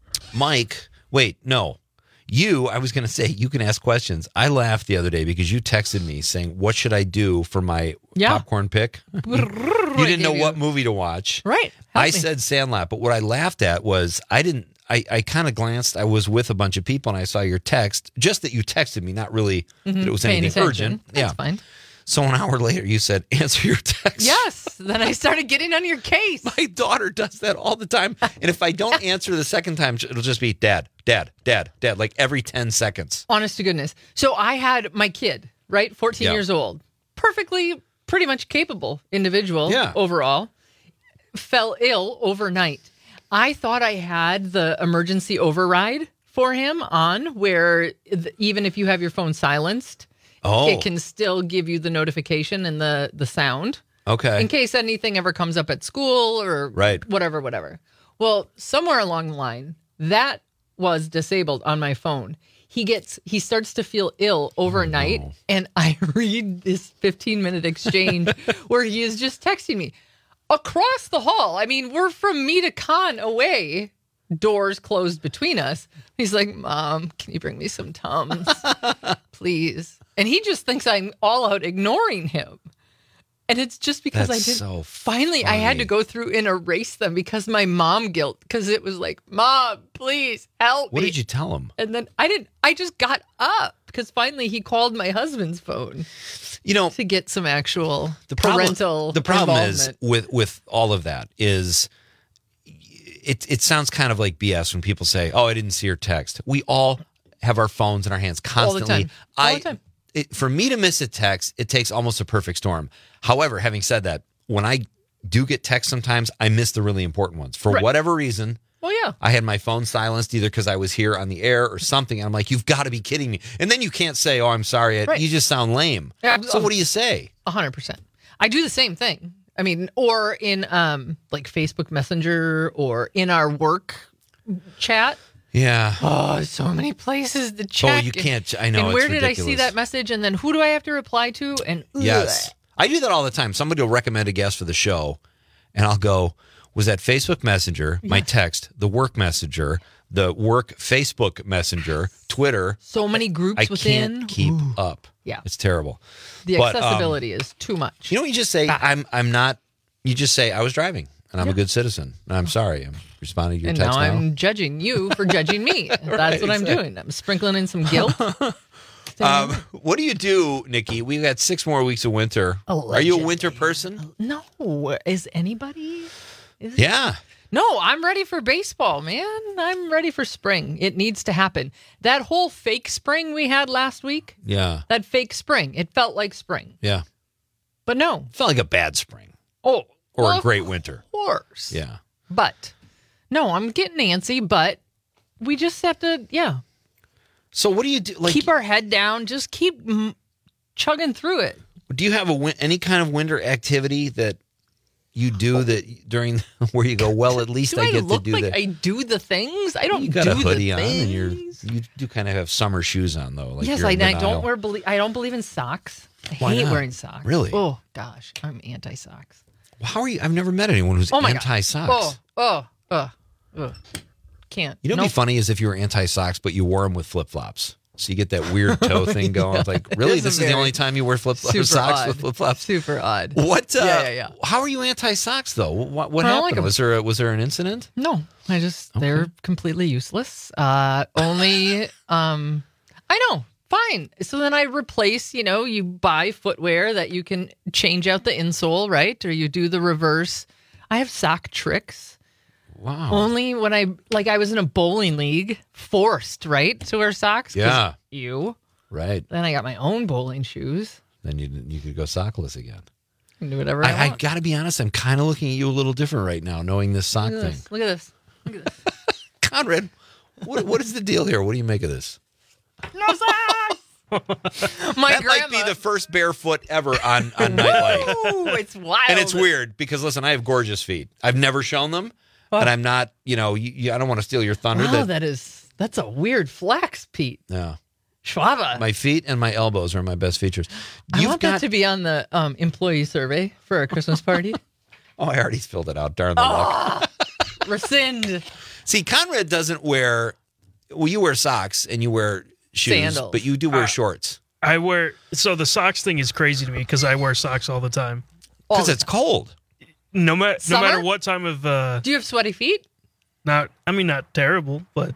Mike? Wait, no. You, I was going to say, you can ask questions. I laughed the other day because you texted me saying, what should I do for my Yeah. popcorn pick? you didn't know what movie to watch. Right. Help I me. said Sandlot, but what I laughed at was I didn't, I, I kind of glanced. I was with a bunch of people and I saw your text, just that you texted me, not really Mhm. that it was Paying anything attention. urgent. That's yeah. fine. So an hour later, you said, answer your text. Yes. Then I started getting on your case. My daughter does that all the time. And if I don't answer the second time, it'll just be dad, dad, dad, dad, like every ten seconds. Honest to goodness. So I had my kid, right? fourteen Yeah. years old. Perfectly, pretty much capable individual Yeah. overall. Fell ill overnight. I thought I had the emergency override for him on where th- even if you have your phone silenced, Oh. it can still give you the notification and the, the sound. Okay. In case anything ever comes up at school or Right. whatever, whatever. Well, somewhere along the line, that was disabled on my phone. He gets, he starts to feel ill overnight, Oh, and I read this fifteen minute exchange where he is just texting me across the hall. I mean, we're from me to Con away, doors closed between us. He's like, Mom, can you bring me some Tums, please? And he just thinks I'm all out ignoring him. And it's just because That's I didn't. so finally, I had funny. to go through and erase them because my mom guilt. Because it was like, Mom, please help What me. did you tell him? And then I didn't. I just got up because finally he called my husband's phone. You know, to get some actual the problem, parental. the problem is involvement. with with all of that is it it sounds kind of like B S when people say, "Oh, I didn't see your text." We all have our phones in our hands all the constantly. time. All I the time. It, for me to miss a text, it takes almost a perfect storm. However, having said that, when I do get texts sometimes, I miss the really important ones. For Right. whatever reason, Well, yeah. I had my phone silenced either because I was here on the air or something. And I'm like, you've got to be kidding me. And then you can't say, oh, I'm sorry. Right. You just sound lame. Yeah, So what do you say? A hundred percent. I do the same thing. I mean, or in um like Facebook Messenger or in our work chat. Yeah. Oh, so many places to check. Oh, you can't. I know. And where it's did ridiculous. I see that message? And then who do I have to reply to? And ugh. Yes. I do that all the time. Somebody will recommend a guest for the show, and I'll go, was that Facebook Messenger, my text, the work messenger, the work Facebook Messenger, Twitter. So many groups I within. can't keep Ooh. up. Yeah. It's terrible. The But, um, accessibility is too much. You know what you just say? I'm I'm not, you just say, I was driving, and I'm Yeah. a good citizen. And I'm sorry. I'm responding to your And text now now. I'm judging you for judging me. That's Right, what I'm exactly. doing. I'm sprinkling in some guilt. Um, what do you do, Nikki? We've got six more weeks of winter. Are you a winter person? No. Is anybody? Is Yeah. No, I'm ready for baseball, man. I'm ready for spring. It needs to happen. That whole fake spring we had last week, Yeah. that fake spring, it felt like spring. Yeah. But no. It felt like a bad spring. Oh. Or well, a great winter. Of course. Yeah. But no, I'm getting antsy, but we just have to, yeah. So what do you do? Like, keep our head down. Just keep mm, chugging through it. do you have a win- any kind of winter activity that you do that during where you go, well, at least Do I I get look to do like that? I do the things? I don't You got do a hoodie the on, things. and you're you do kind of have summer shoes on though. Like yes, you're I, in I denial. don't wear. Belie- I don't believe in socks. I Why hate not? wearing socks. Really? Oh gosh, I'm anti socks. How are you? I've never met anyone who's Oh my anti socks. God. Oh, oh, oh, oh. Can't. You know, what'd Nope. be funny is if you were anti socks, but you wore them with flip flops. So you get that weird toe thing going. Yeah, It's like, it really, is this a is the very only time you wear flip super socks odd. with flip flops. Super odd. What? Uh, Yeah, yeah, yeah. How are you anti socks though? What what I don't happened? like 'em. was there a, was there an incident? No, I just they're completely useless. Uh, only um, I know. Fine. So then I replace. You know, you buy footwear that you can change out the insole, right? Or you do the reverse. I have sock tricks. Wow. Only when I like I was in a bowling league, forced right to wear socks. 'cause Yeah. You. Right. Then I got my own bowling shoes. Then you you could go sockless again. I can do whatever I, I, I want. got to be honest. I'm kind of looking at you a little different right now, knowing this sock Look at thing. this. Look at this. Look at this. Conrad, what what is the deal here? What do you make of this? No socks. My that grandma. might be the first barefoot ever on on Nightlight. Ooh, it's wild. And it's weird because listen, I have gorgeous feet. I've never shown them, and I'm not. You know, you, you, I don't want to steal your thunder. Wow, that, that is that's a weird flex, Pete. yeah, Schwaba. my feet and my elbows are my best features. I You've want got. that to be on the um, employee survey for our Christmas party. oh, I already filled it out. Darn the luck. Rescind. See, Conrad doesn't wear. Well, you wear socks and you wear shoes, Sandals. but you do wear Uh, shorts I wear so the socks thing is crazy to me because I wear socks all the time. because it's cold. No matter no Summer? matter what time of uh, Do you have sweaty feet? not I mean not terrible, but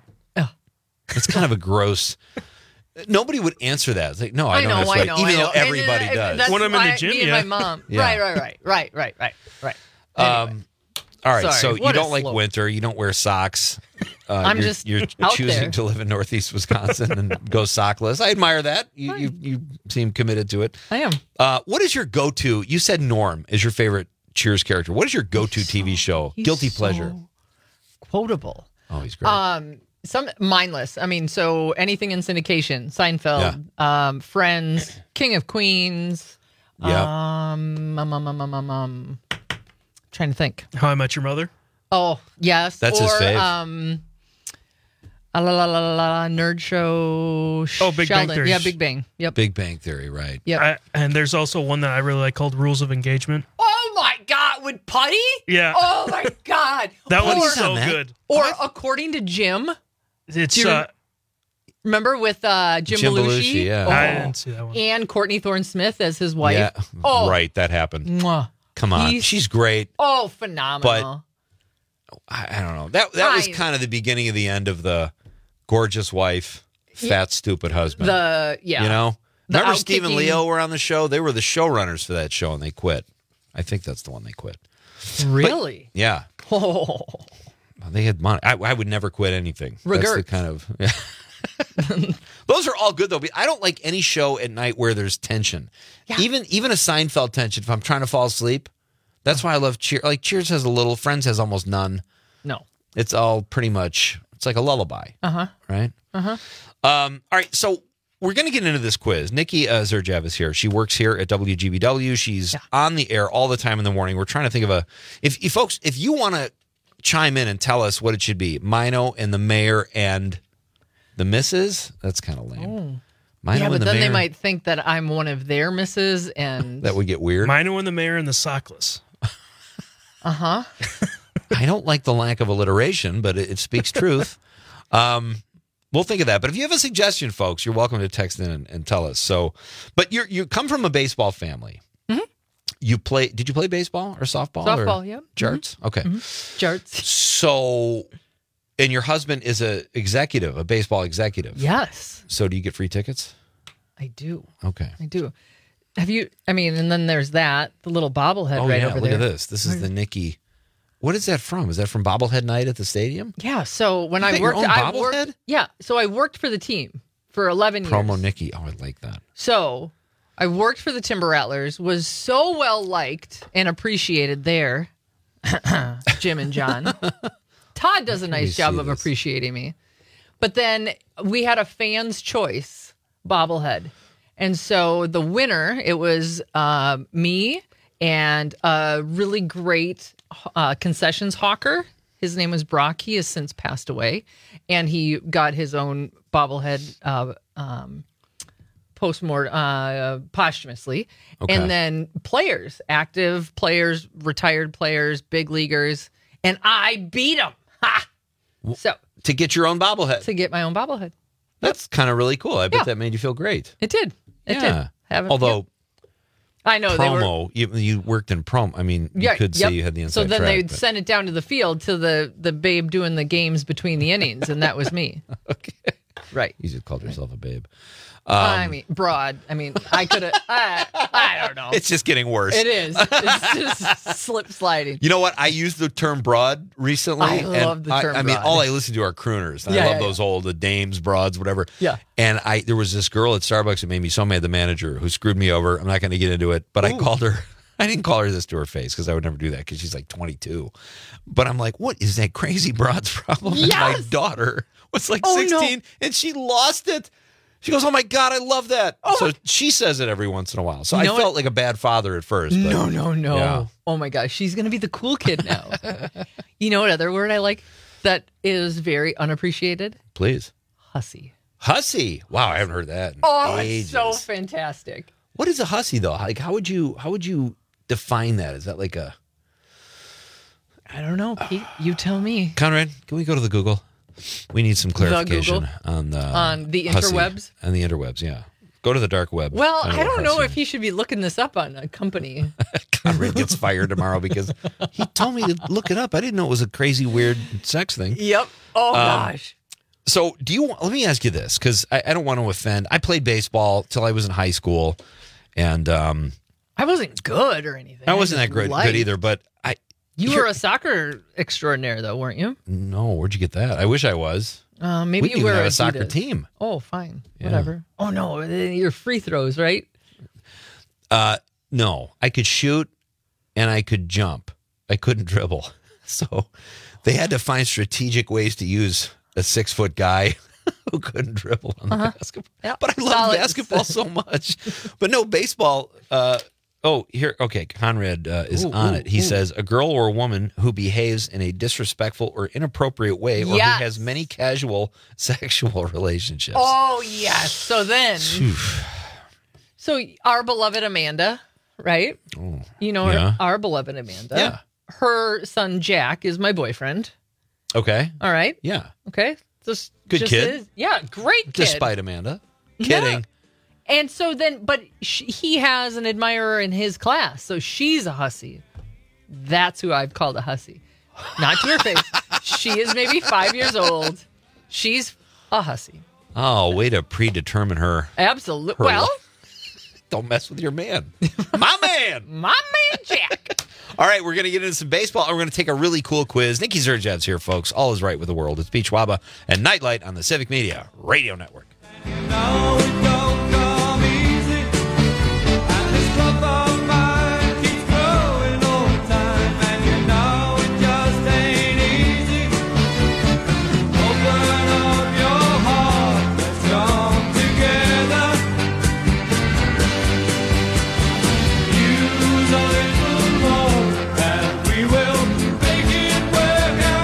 It's kind of a gross. Nobody would answer that. It's like, no, I, I don't know, have I sweat, know, even I though know. And, everybody uh, does. That's When I'm in the why gym, me and yeah. my mom. Yeah. Right, right, right, right, right, right, right. Um, all right, Sorry, so you what a don't like slope. winter. You don't wear socks. Uh, I'm you're, just you're out choosing there. to live in Northeast Wisconsin and go sockless. I admire that. You, you you seem committed to it. I am. Uh, what is your go-to? You said Norm is your favorite Cheers character. What is your go-to T V show? He's Guilty so pleasure. Quotable. Oh, he's great. Um, some mindless. I mean, so anything in syndication, Seinfeld, um, Friends, King of Queens. Yep. Um, um, um, um, um, um, um, trying to think. How I Met Your Mother. Oh yes, That's or, his fave. Um, a la la la la la nerd show. Oh, Big Bang Sheldon. Theory. Yeah, Big Bang. Yep. Big Bang Theory, right? Yep. I, and there's also one that I really like called Rules of Engagement. Oh my God, with Putty? Yeah. Oh my God. That or, one's so that? good. Or according to Jim, It's Do you uh, remember with uh, Jim, Jim Belushi? Belushi, yeah. Oh. I didn't see that one. And Courtney Thorne Smith as his wife. Yeah, Oh, right. That happened. Mwah. Come on, He's- she's great. Oh, phenomenal. I, I don't know. That that was I- kind of the beginning of the end of the gorgeous wife, fat stupid husband. the yeah. You know, The remember Steve and outkicking- Leo were on the show? They were the showrunners for that show, and they quit. I think that's the one they quit. Really? Yeah, Oh. they had money. I, I would never quit anything. That's the Regerts. kind of. Yeah. Those are all good though. I don't like any show at night where there's tension. Yeah. Even even a Seinfeld tension. If I'm trying to fall asleep, that's why I love Cheers. Like Cheers has a little. Friends has almost none. No. It's all pretty much. It's like a lullaby. Uh huh. Right? Uh-huh. Um, all right, so we're going to get into this quiz. Nikki uh, Zerjev is here. She works here at W G B W. She's on the air all the time in the morning. We're trying to think of a... If, if folks, if you want to chime in and tell us what it should be. Mino and the mayor and the missus? That's kind of lame. Oh. Mino yeah, but and the then mayor? they might think that I'm one of their misses, and That would get weird. Mino and the mayor and the sockless. uh-huh. I don't like the lack of alliteration, but it, it speaks truth. Um, we'll think of that. But if you have a suggestion, folks, you're welcome to text in and, and tell us. So, but you you come from a baseball family. Mhm. You play? Did you play baseball or softball? Softball, or yeah. Jarts. Mhm. Okay. Mhm. Jarts. So, and your husband is a executive, a baseball executive. Yes, So, do you get free tickets? I do. Okay. I do. Have you? I mean, and then there's that the little bobblehead Oh right yeah, over look there. at this. This is the Nikki. What is that from? Is that from Bobblehead Night at the stadium? Yeah. So when You I got your worked, own I bobblehead? worked. Yeah. So I worked for the team for eleven years. Promo Nikki. Oh, I like that. So I worked for the Timber Rattlers, was so well liked and appreciated there. Jim and John. Todd does a we nice job see of this? appreciating me. But then we had a fan's choice bobblehead. And so the winner, it was uh, me and a really great uh, concessions hawker. His name was Brock. He has since passed away. And he got his own bobblehead uh, um, postmortem uh, posthumously. Okay. And then players, active players, retired players, big leaguers. And I beat them. Ha! So To get your own bobblehead. to get my own bobblehead. That's kind of really cool. I bet Yeah. that made you feel great. It did. It yeah. did. Have it- Although I know they were. promo, you, you worked in promo. I mean, you Yeah, could yep. say you had the inside So then track, they'd but- send it down to the field to the the babe doing the games between the innings, and that was me. Okay. Right. You just called yourself a babe. Um, I mean, broad. I mean, I could have. I, I don't know. It's just getting worse. It is. It's just slip sliding. You know what? I used the term broad recently. I and love the term I, I mean, broad. all I listen to are crooners. And Yeah, I love yeah, those old, the dames, broads, whatever. Yeah. And I there was this girl at Starbucks that made me so mad, the manager, who screwed me over. I'm not going to get into it, but I called her. I didn't call her this to her face because I would never do that because she's like twenty-two. But I'm like, what is that crazy broad's problem? And my Yes! daughter was like Oh, no. sixteen and she lost it. She goes, oh my God, I love that. So she says it every once in a while. So You I know felt what? like a bad father at first. But No, no, no. Yeah. Oh my gosh, she's gonna be the cool kid now. You know what other word I like that is very unappreciated? Please. Hussy. Hussy. Wow, I haven't heard that in Oh, ages. it's so fantastic. What is a hussy though? Like how would you how would you define that? Is that like a I don't know, Pete. You tell me. Conrad, can we go to the Google? We need some clarification Google? on the On the hussy. interwebs? On the interwebs, yeah. Go to the dark web. Well, Find I out don't what know hussy if he should be looking this up on a company. Conrad gets fired tomorrow because he told me to look it up. I didn't know it was a crazy weird sex thing. Yep. Oh Um, gosh. So, do you? Let me ask you this, because I, I don't want to offend. I played baseball till I was in high school, and um, I wasn't good or anything. I wasn't just that good, liked- good either. But I, You here- were a soccer extraordinaire, though, weren't you? no. Where'd you get that? I wish I was. Uh, maybe we you didn't were even have a Adidas. soccer team. Oh, fine, Yeah. whatever. Oh no, your free throws, right? Uh, no, I could shoot and I could jump. I couldn't dribble. So they had to find strategic ways to use a six foot guy who couldn't dribble on the Uh-huh. basketball. Yep. But I love Solid. basketball so much. But no, baseball. Uh, oh, here. Okay. Conrad uh, is Ooh, on ooh, it. He ooh. says a girl or a woman who behaves in a disrespectful or inappropriate way or Yes. who has many casual sexual relationships. Oh yes. So then, so our beloved Amanda, right? Oh, You know yeah. our, our beloved Amanda. Yeah. Her son Jack is my boyfriend. Okay. All right. Yeah. Okay. Just Good just kid. is- yeah. Great kid. Despite Amanda. Yeah. Kidding. And so then, but sh he has an admirer in his class, so she's a hussy. That's who I've called a hussy. Not to her face. She is maybe five years old. She's a hussy. Oh, way to predetermine her. Absolutely. Her Well, life. Don't mess with your man. My man. my man Jack. All right, we're going to get into some baseball, and we're going to take a really cool quiz. Nikki Zerjev's here, folks. All is right with the world. It's Beach Waba and Nightlight on the Civic Media Radio Network. We will make it work out.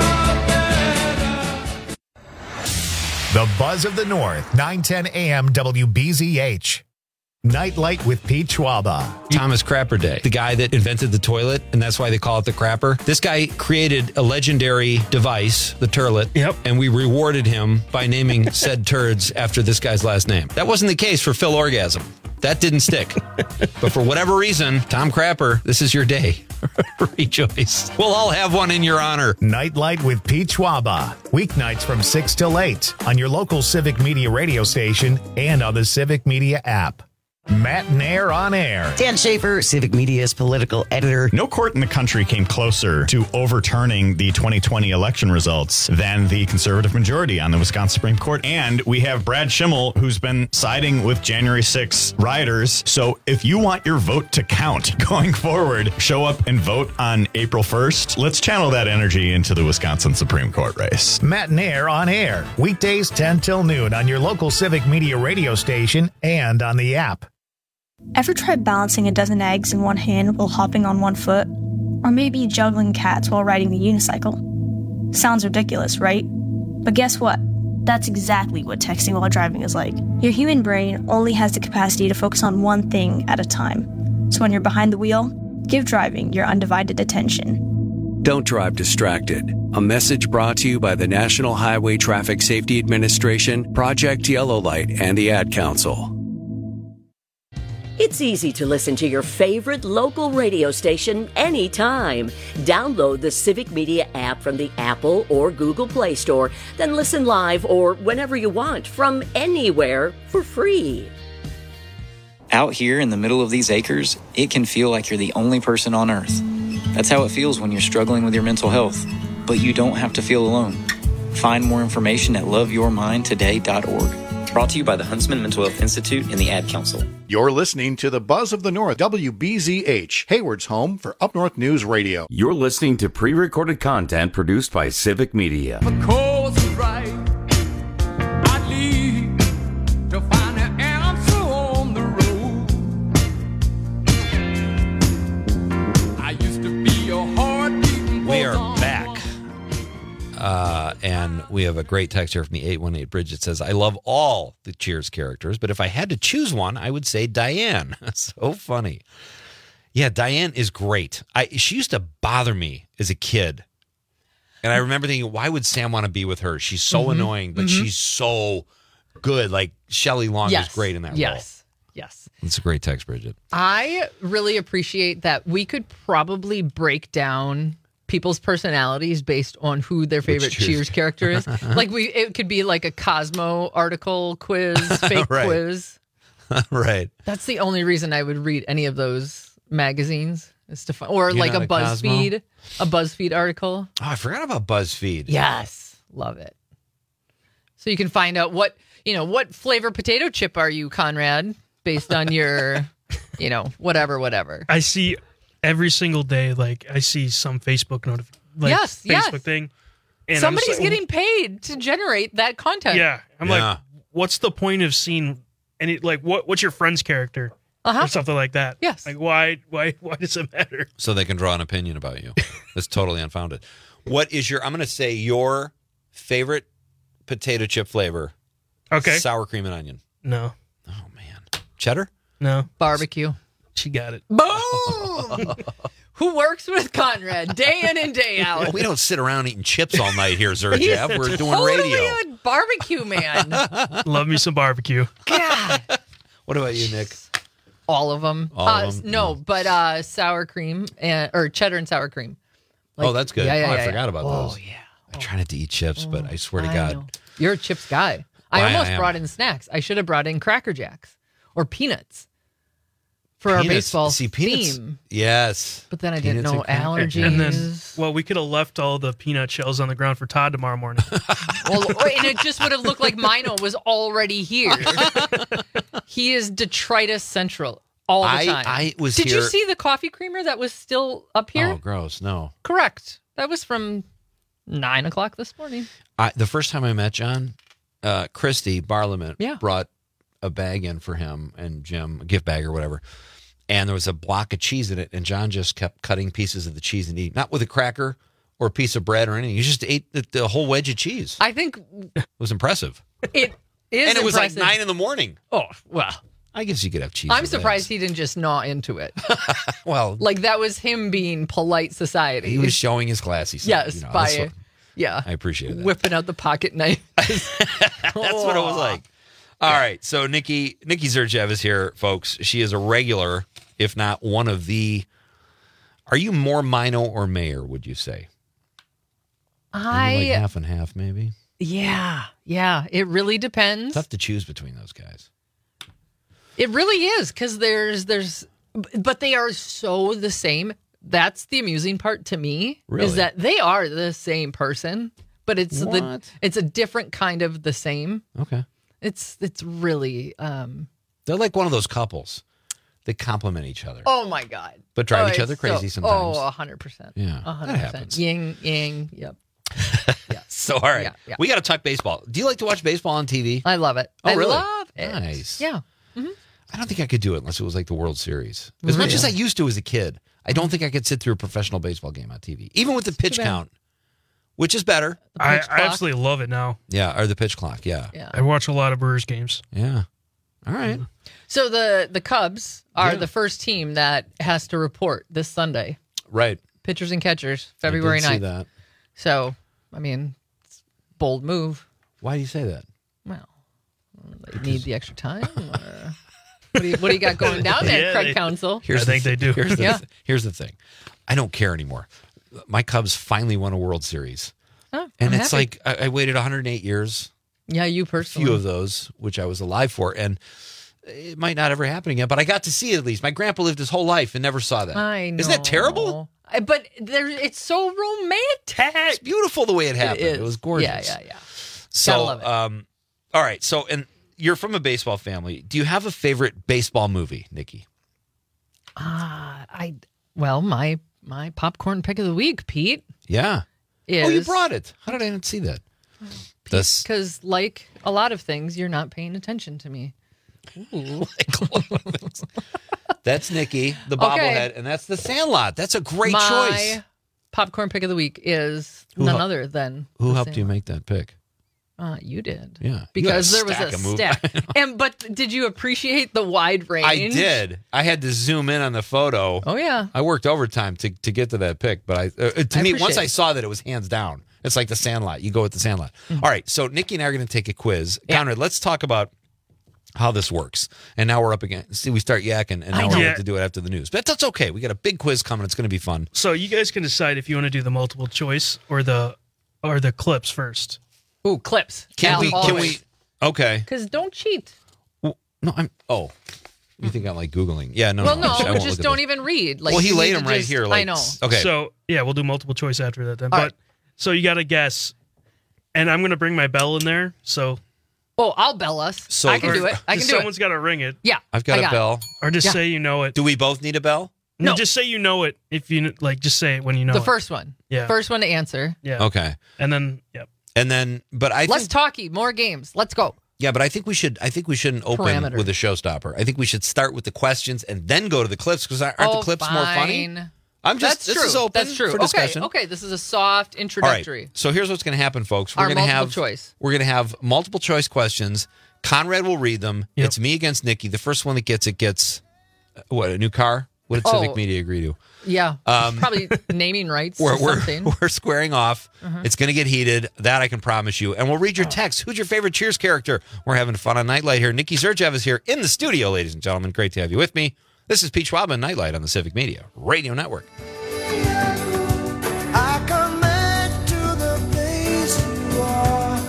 The Buzz of the North, nine ten a.m. W B Z H. Nightlight with Pete Schwaba. Thomas Crapper Day, the guy that invented the toilet, and that's why they call it the crapper. This guy created a legendary device, the turlet, yep. and we rewarded him by naming said turds after this guy's last name. That wasn't the case for Phil Orgasm. That didn't stick. But for whatever reason, Tom Crapper, this is your day. Rejoice. We'll all have one in your honor. Nightlight with Pete Schwaba. Weeknights from six till eight on your local Civic Media radio station and on the Civic Media app. Matt Nair on air. Dan Schaefer, Civic Media's political editor. No court in the country came closer to overturning the twenty twenty election results than the conservative majority on the Wisconsin Supreme Court. And we have Brad Schimmel, who's been siding with January sixth rioters. So if you want your vote to count going forward, show up and vote on April first. Let's channel that energy into the Wisconsin Supreme Court race. Matt Nair on air. Weekdays ten till noon on your local Civic Media radio station and on the app. Ever tried balancing a dozen eggs in one hand while hopping on one foot? Or maybe juggling cats while riding the unicycle? Sounds ridiculous, right? But guess what? That's exactly what texting while driving is like. Your human brain only has the capacity to focus on one thing at a time. So when you're behind the wheel, give driving your undivided attention. Don't drive distracted. A message brought to you by the National Highway Traffic Safety Administration, Project Yellow Light, and the Ad Council. It's easy to listen to your favorite local radio station anytime. Download the Civic Media app from the Apple or Google Play Store, then listen live or whenever you want from anywhere for free. Out here in the middle of these acres, it can feel like you're the only person on Earth. That's how it feels when you're struggling with your mental health. But you don't have to feel alone. Find more information at love your mind today dot org. Brought to you by the Huntsman Mental Health Institute and the Ad Council. You're listening to the Buzz of the North, W B Z H, Hayward's home for Up North News Radio. You're listening to pre-recorded content produced by Civic Media. The course is right. I lead to find the answer on the road. I used to be a heartbeat. We are back. Uh, and we have a great text here from the eight one eight Bridget says, I love all the Cheers characters, but if I had to choose one, I would say Diane. So funny. Yeah, Diane is great. I She used to bother me as a kid. And I remember thinking, why would Sam want to be with her? She's so mm-hmm. annoying, but mm-hmm. she's so good. Like, Shelley Long yes. was great in that yes. role. Yes, yes. It's a great text, Bridget. I really appreciate that we could probably break down people's personalities based on who their favorite Cheers. Cheers character is. Like we, it could be like a Cosmo article quiz, fake right. quiz. Right. That's the only reason I would read any of those magazines is to find, or You're like a, a BuzzFeed, a BuzzFeed article. Oh, I forgot about BuzzFeed. Yes, love it. So you can find out what you know. What flavor potato chip are you, Conrad? Based on your, you know, whatever, whatever. I see. Every single day, like I see some Facebook notif- like yes, Facebook yes. thing. And somebody's so, getting paid to generate that content. Yeah, I'm yeah. like, what's the point of seeing any like what? What's your friend's character uh-huh. or something like that? Yes. Like why? Why? Why does it matter? So they can draw an opinion about you. That's totally unfounded. What is your? I'm going to say your favorite potato chip flavor. Okay. Sour cream and onion. No. Oh man. Cheddar. No. Barbecue. She got it. Boom! Who works with Conrad day in and day out? Well, we don't sit around eating chips all night here, Zerjev. We're doing totally radio. A barbecue man. Love me some barbecue. God. What about you, Nick? All of them. All uh, of them? No, but uh, sour cream and or cheddar and sour cream. Like, oh, that's good. Yeah, yeah, oh, I yeah, forgot yeah. about oh, those. Yeah. I try not to eat chips, but I swear to I God. know. You're a chips guy. I Why, almost I brought in snacks. I should have brought in Cracker Jacks or peanuts. For Peanuts. our baseball See, peanuts, theme. Yes. But then I didn't Peanuts know and allergies. And then, well, we could have left all the peanut shells on the ground for Todd tomorrow morning. Well, and it just would have looked like Mino was already here. He is detritus central all the I, time. I was Did here. you see the coffee creamer that was still up here? Oh, gross. No. Correct. That was from nine o'clock this morning. I, the first time I met John, uh, Christy Barlament Yeah. brought a bag in for him and Jim, a gift bag or whatever. And there was a block of cheese in it, and John just kept cutting pieces of the cheese and eating, not with a cracker or a piece of bread or anything. He just ate the, the whole wedge of cheese. I think It was impressive. It is And it was like impressive. nine in the morning. Oh, well. I guess you could have cheese. I'm with surprised eggs. he didn't just gnaw into it. Well, Like, that was him being polite society. he was showing his classy side. Yes, you know, by, that's what- yeah. I appreciate that. Whipping out the pocket knife. That's what it was like. All right, so Nikki Nikki Zerchev is here, folks. She is a regular, if not one of the. Are you more Mino or Mayer? Would you say? I Maybe like half and half, maybe. yeah, yeah. It really depends. Tough to choose between those guys. It really is because there's there's, but they are so the same. That's the amusing part to me Really? is that they are the same person, but it's the What? it's a different kind of the same. Okay, It's it's really um. they're like one of those couples. They complement each other. Oh my god! But drive Oh, each other it's crazy so, sometimes. Oh, a hundred percent. Yeah, a that hundred percent. happens. Yin yang. Yep. So all right, Yeah, yeah. we got to talk baseball. Do you like to watch baseball on T V? I love it. Oh, I really? love it. Nice. Yeah. I don't think I could do it unless it was like the World Series. As much as I used to as a kid, I don't think I could sit through a professional baseball game on T V, even with the pitch too bad. count, which is better. I, pitch I clock. absolutely love it now. Yeah, or the pitch clock. Yeah, Yeah. I watch a lot of Brewers games. yeah. All right. So the the Cubs are Yeah. the first team that has to report this Sunday. Right. Pitchers and catchers, February I did see ninth. that. So, I mean, it's a bold move. Why do you say that? Well, they need the extra time. Or what, do you, what do you got going down there, Yeah, Craig they- Counsell? I think they do. Here's the, Yeah. here's the thing. I don't care anymore. My Cubs finally won a World Series. Oh, And I'm it's happy. like I, I waited one hundred eight years, Yeah, you a personally. few of those, which I was alive for. And it might not ever happen again, but I got to see it at least. My grandpa lived his whole life and never saw that. I know. Isn't that terrible? I- But there, it's so romantic. It's beautiful the way it happened. It, is. was gorgeous. Yeah, yeah, yeah. So, Gotta love it. um, all right. So, and you're from a baseball family. Do you have a favorite baseball movie, Nikki? Ah, I well, my my popcorn pick of the week, Pete, Yeah. is Oh, you brought it. How did I not see that? This because, like a lot of things, you're not paying attention to me. Ooh. That's Nikki, the Okay. bobblehead, and that's the Sandlot. That's a great my choice. popcorn pick of the week is Who none hel- other than Who the helped you Sandlot. make that pick? Uh, you did. Yeah, Because You there got was a stack of movies. stack. And but did you appreciate the wide range? I did. I had to zoom in on the photo. Oh yeah. I worked overtime to, to get to that pick, but I uh, to I me once appreciate I it. saw that it was hands down. It's like the Sandlot. You go with the Sandlot. All right, so Nikki and I are going to take a quiz. Yeah. Conrad, let's talk about how this works. And now we're up again. See, we start yakking, and I now know. we Yeah. have to do it after the news. But that's okay. We got a big quiz coming. It's going to be fun. So you guys can decide if you want to do the multiple choice or the or the clips first. Ooh, clips. Can Al, we? Can we? always. Okay. Because don't cheat. No, I'm. Oh, you think I'm like googling? Yeah, no. well, no, no, I won't just look at don't this. even read. Like, well, he you laid need them to right just- here. Like, I know. Okay. So yeah, we'll do multiple choice after that then. All but right. so you got to guess, and I'm going to bring my bell in there. So Oh, I'll bell us. So- I can or- do it. I can do someone's got to ring it, it. Yeah. I've got I a it. bell. or just Yeah. say you know it. Do we both need a bell? No, No. just say you know it. If you like, just say it when you know The it. first one. Yeah. First one to answer. Yeah. Okay. And then yeah. And then, but I Less think, talky, more games. Let's go. yeah, but I think we should. I think we shouldn't open Parameter. with a showstopper. I think we should start with the questions and then go to the clips because aren't oh, the clips more funny? fine. I'm just. That's this true. is open That's true. for Okay. discussion. Okay. This is a soft All right. introductory. So here's what's going to happen, folks. We're Our going to multiple have choice. We're going to have multiple choice questions. Conrad will read them. Yep. It's me against Nikki. The first one that gets it gets uh, what? A new car? What did Oh. Civic Media agree to? Yeah. Um, Probably naming rights We're, or we're, something. we're squaring off. Uh-huh. It's going to get heated. That I can promise you. And we'll read your text. Who's your favorite Cheers character? We're having fun on Nightlight here. Nikki Zerchev is here in the studio, ladies and gentlemen. Great to have you with me. This is Pete Schwab and Nightlight on the Civic Media Radio Network. I come back to the place you are.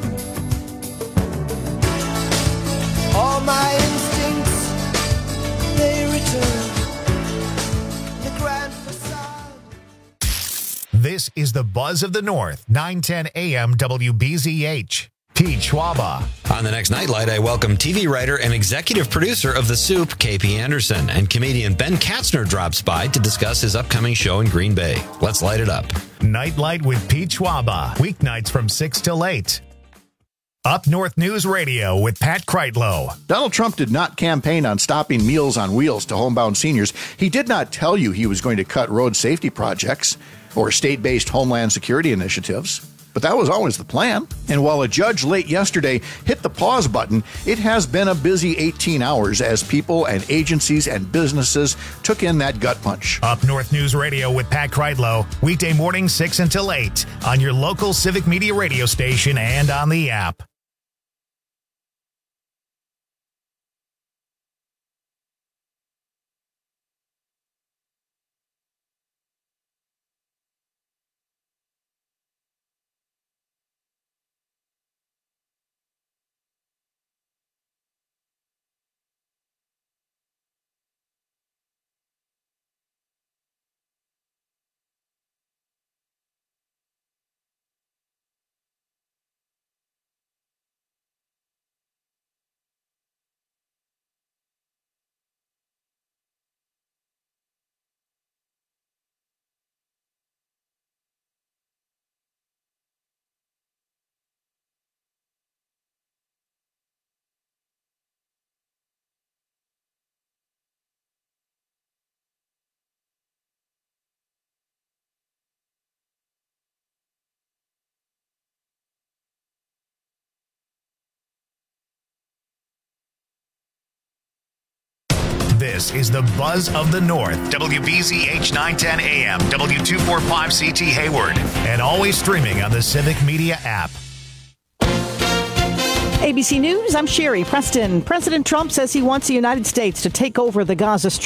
All my instincts, they return. The grand facade. This is the Buzz of the North, nine ten A M W B Z H. Pete Schwaba. On the next Nightlight, I welcome T V writer and executive producer of The Soup, K P Anderson, and comedian Ben Katzner drops by to discuss his upcoming show in Green Bay. Let's light it up. Nightlight with Pete Schwaba. Weeknights from six till eight. Up North News Radio with Pat Kreitlow. Donald Trump did not campaign on stopping Meals on Wheels to homebound seniors. He did not tell you he was going to cut road safety projects or state-based homeland security initiatives. but that was always the plan. And while a judge late yesterday hit the pause button, it has been a busy eighteen hours as people and agencies and businesses took in that gut punch. Up North News Radio with Pat Kreitlow, weekday morning six until eight on your local Civic Media radio station and on the app. This is the Buzz of the North, W B Z H nine ten A M, W two forty-five C T Hayward, and always streaming on the Civic Media app. A B C News, I'm Sherry Preston. President Trump says he wants the United States to take over the Gaza Strip.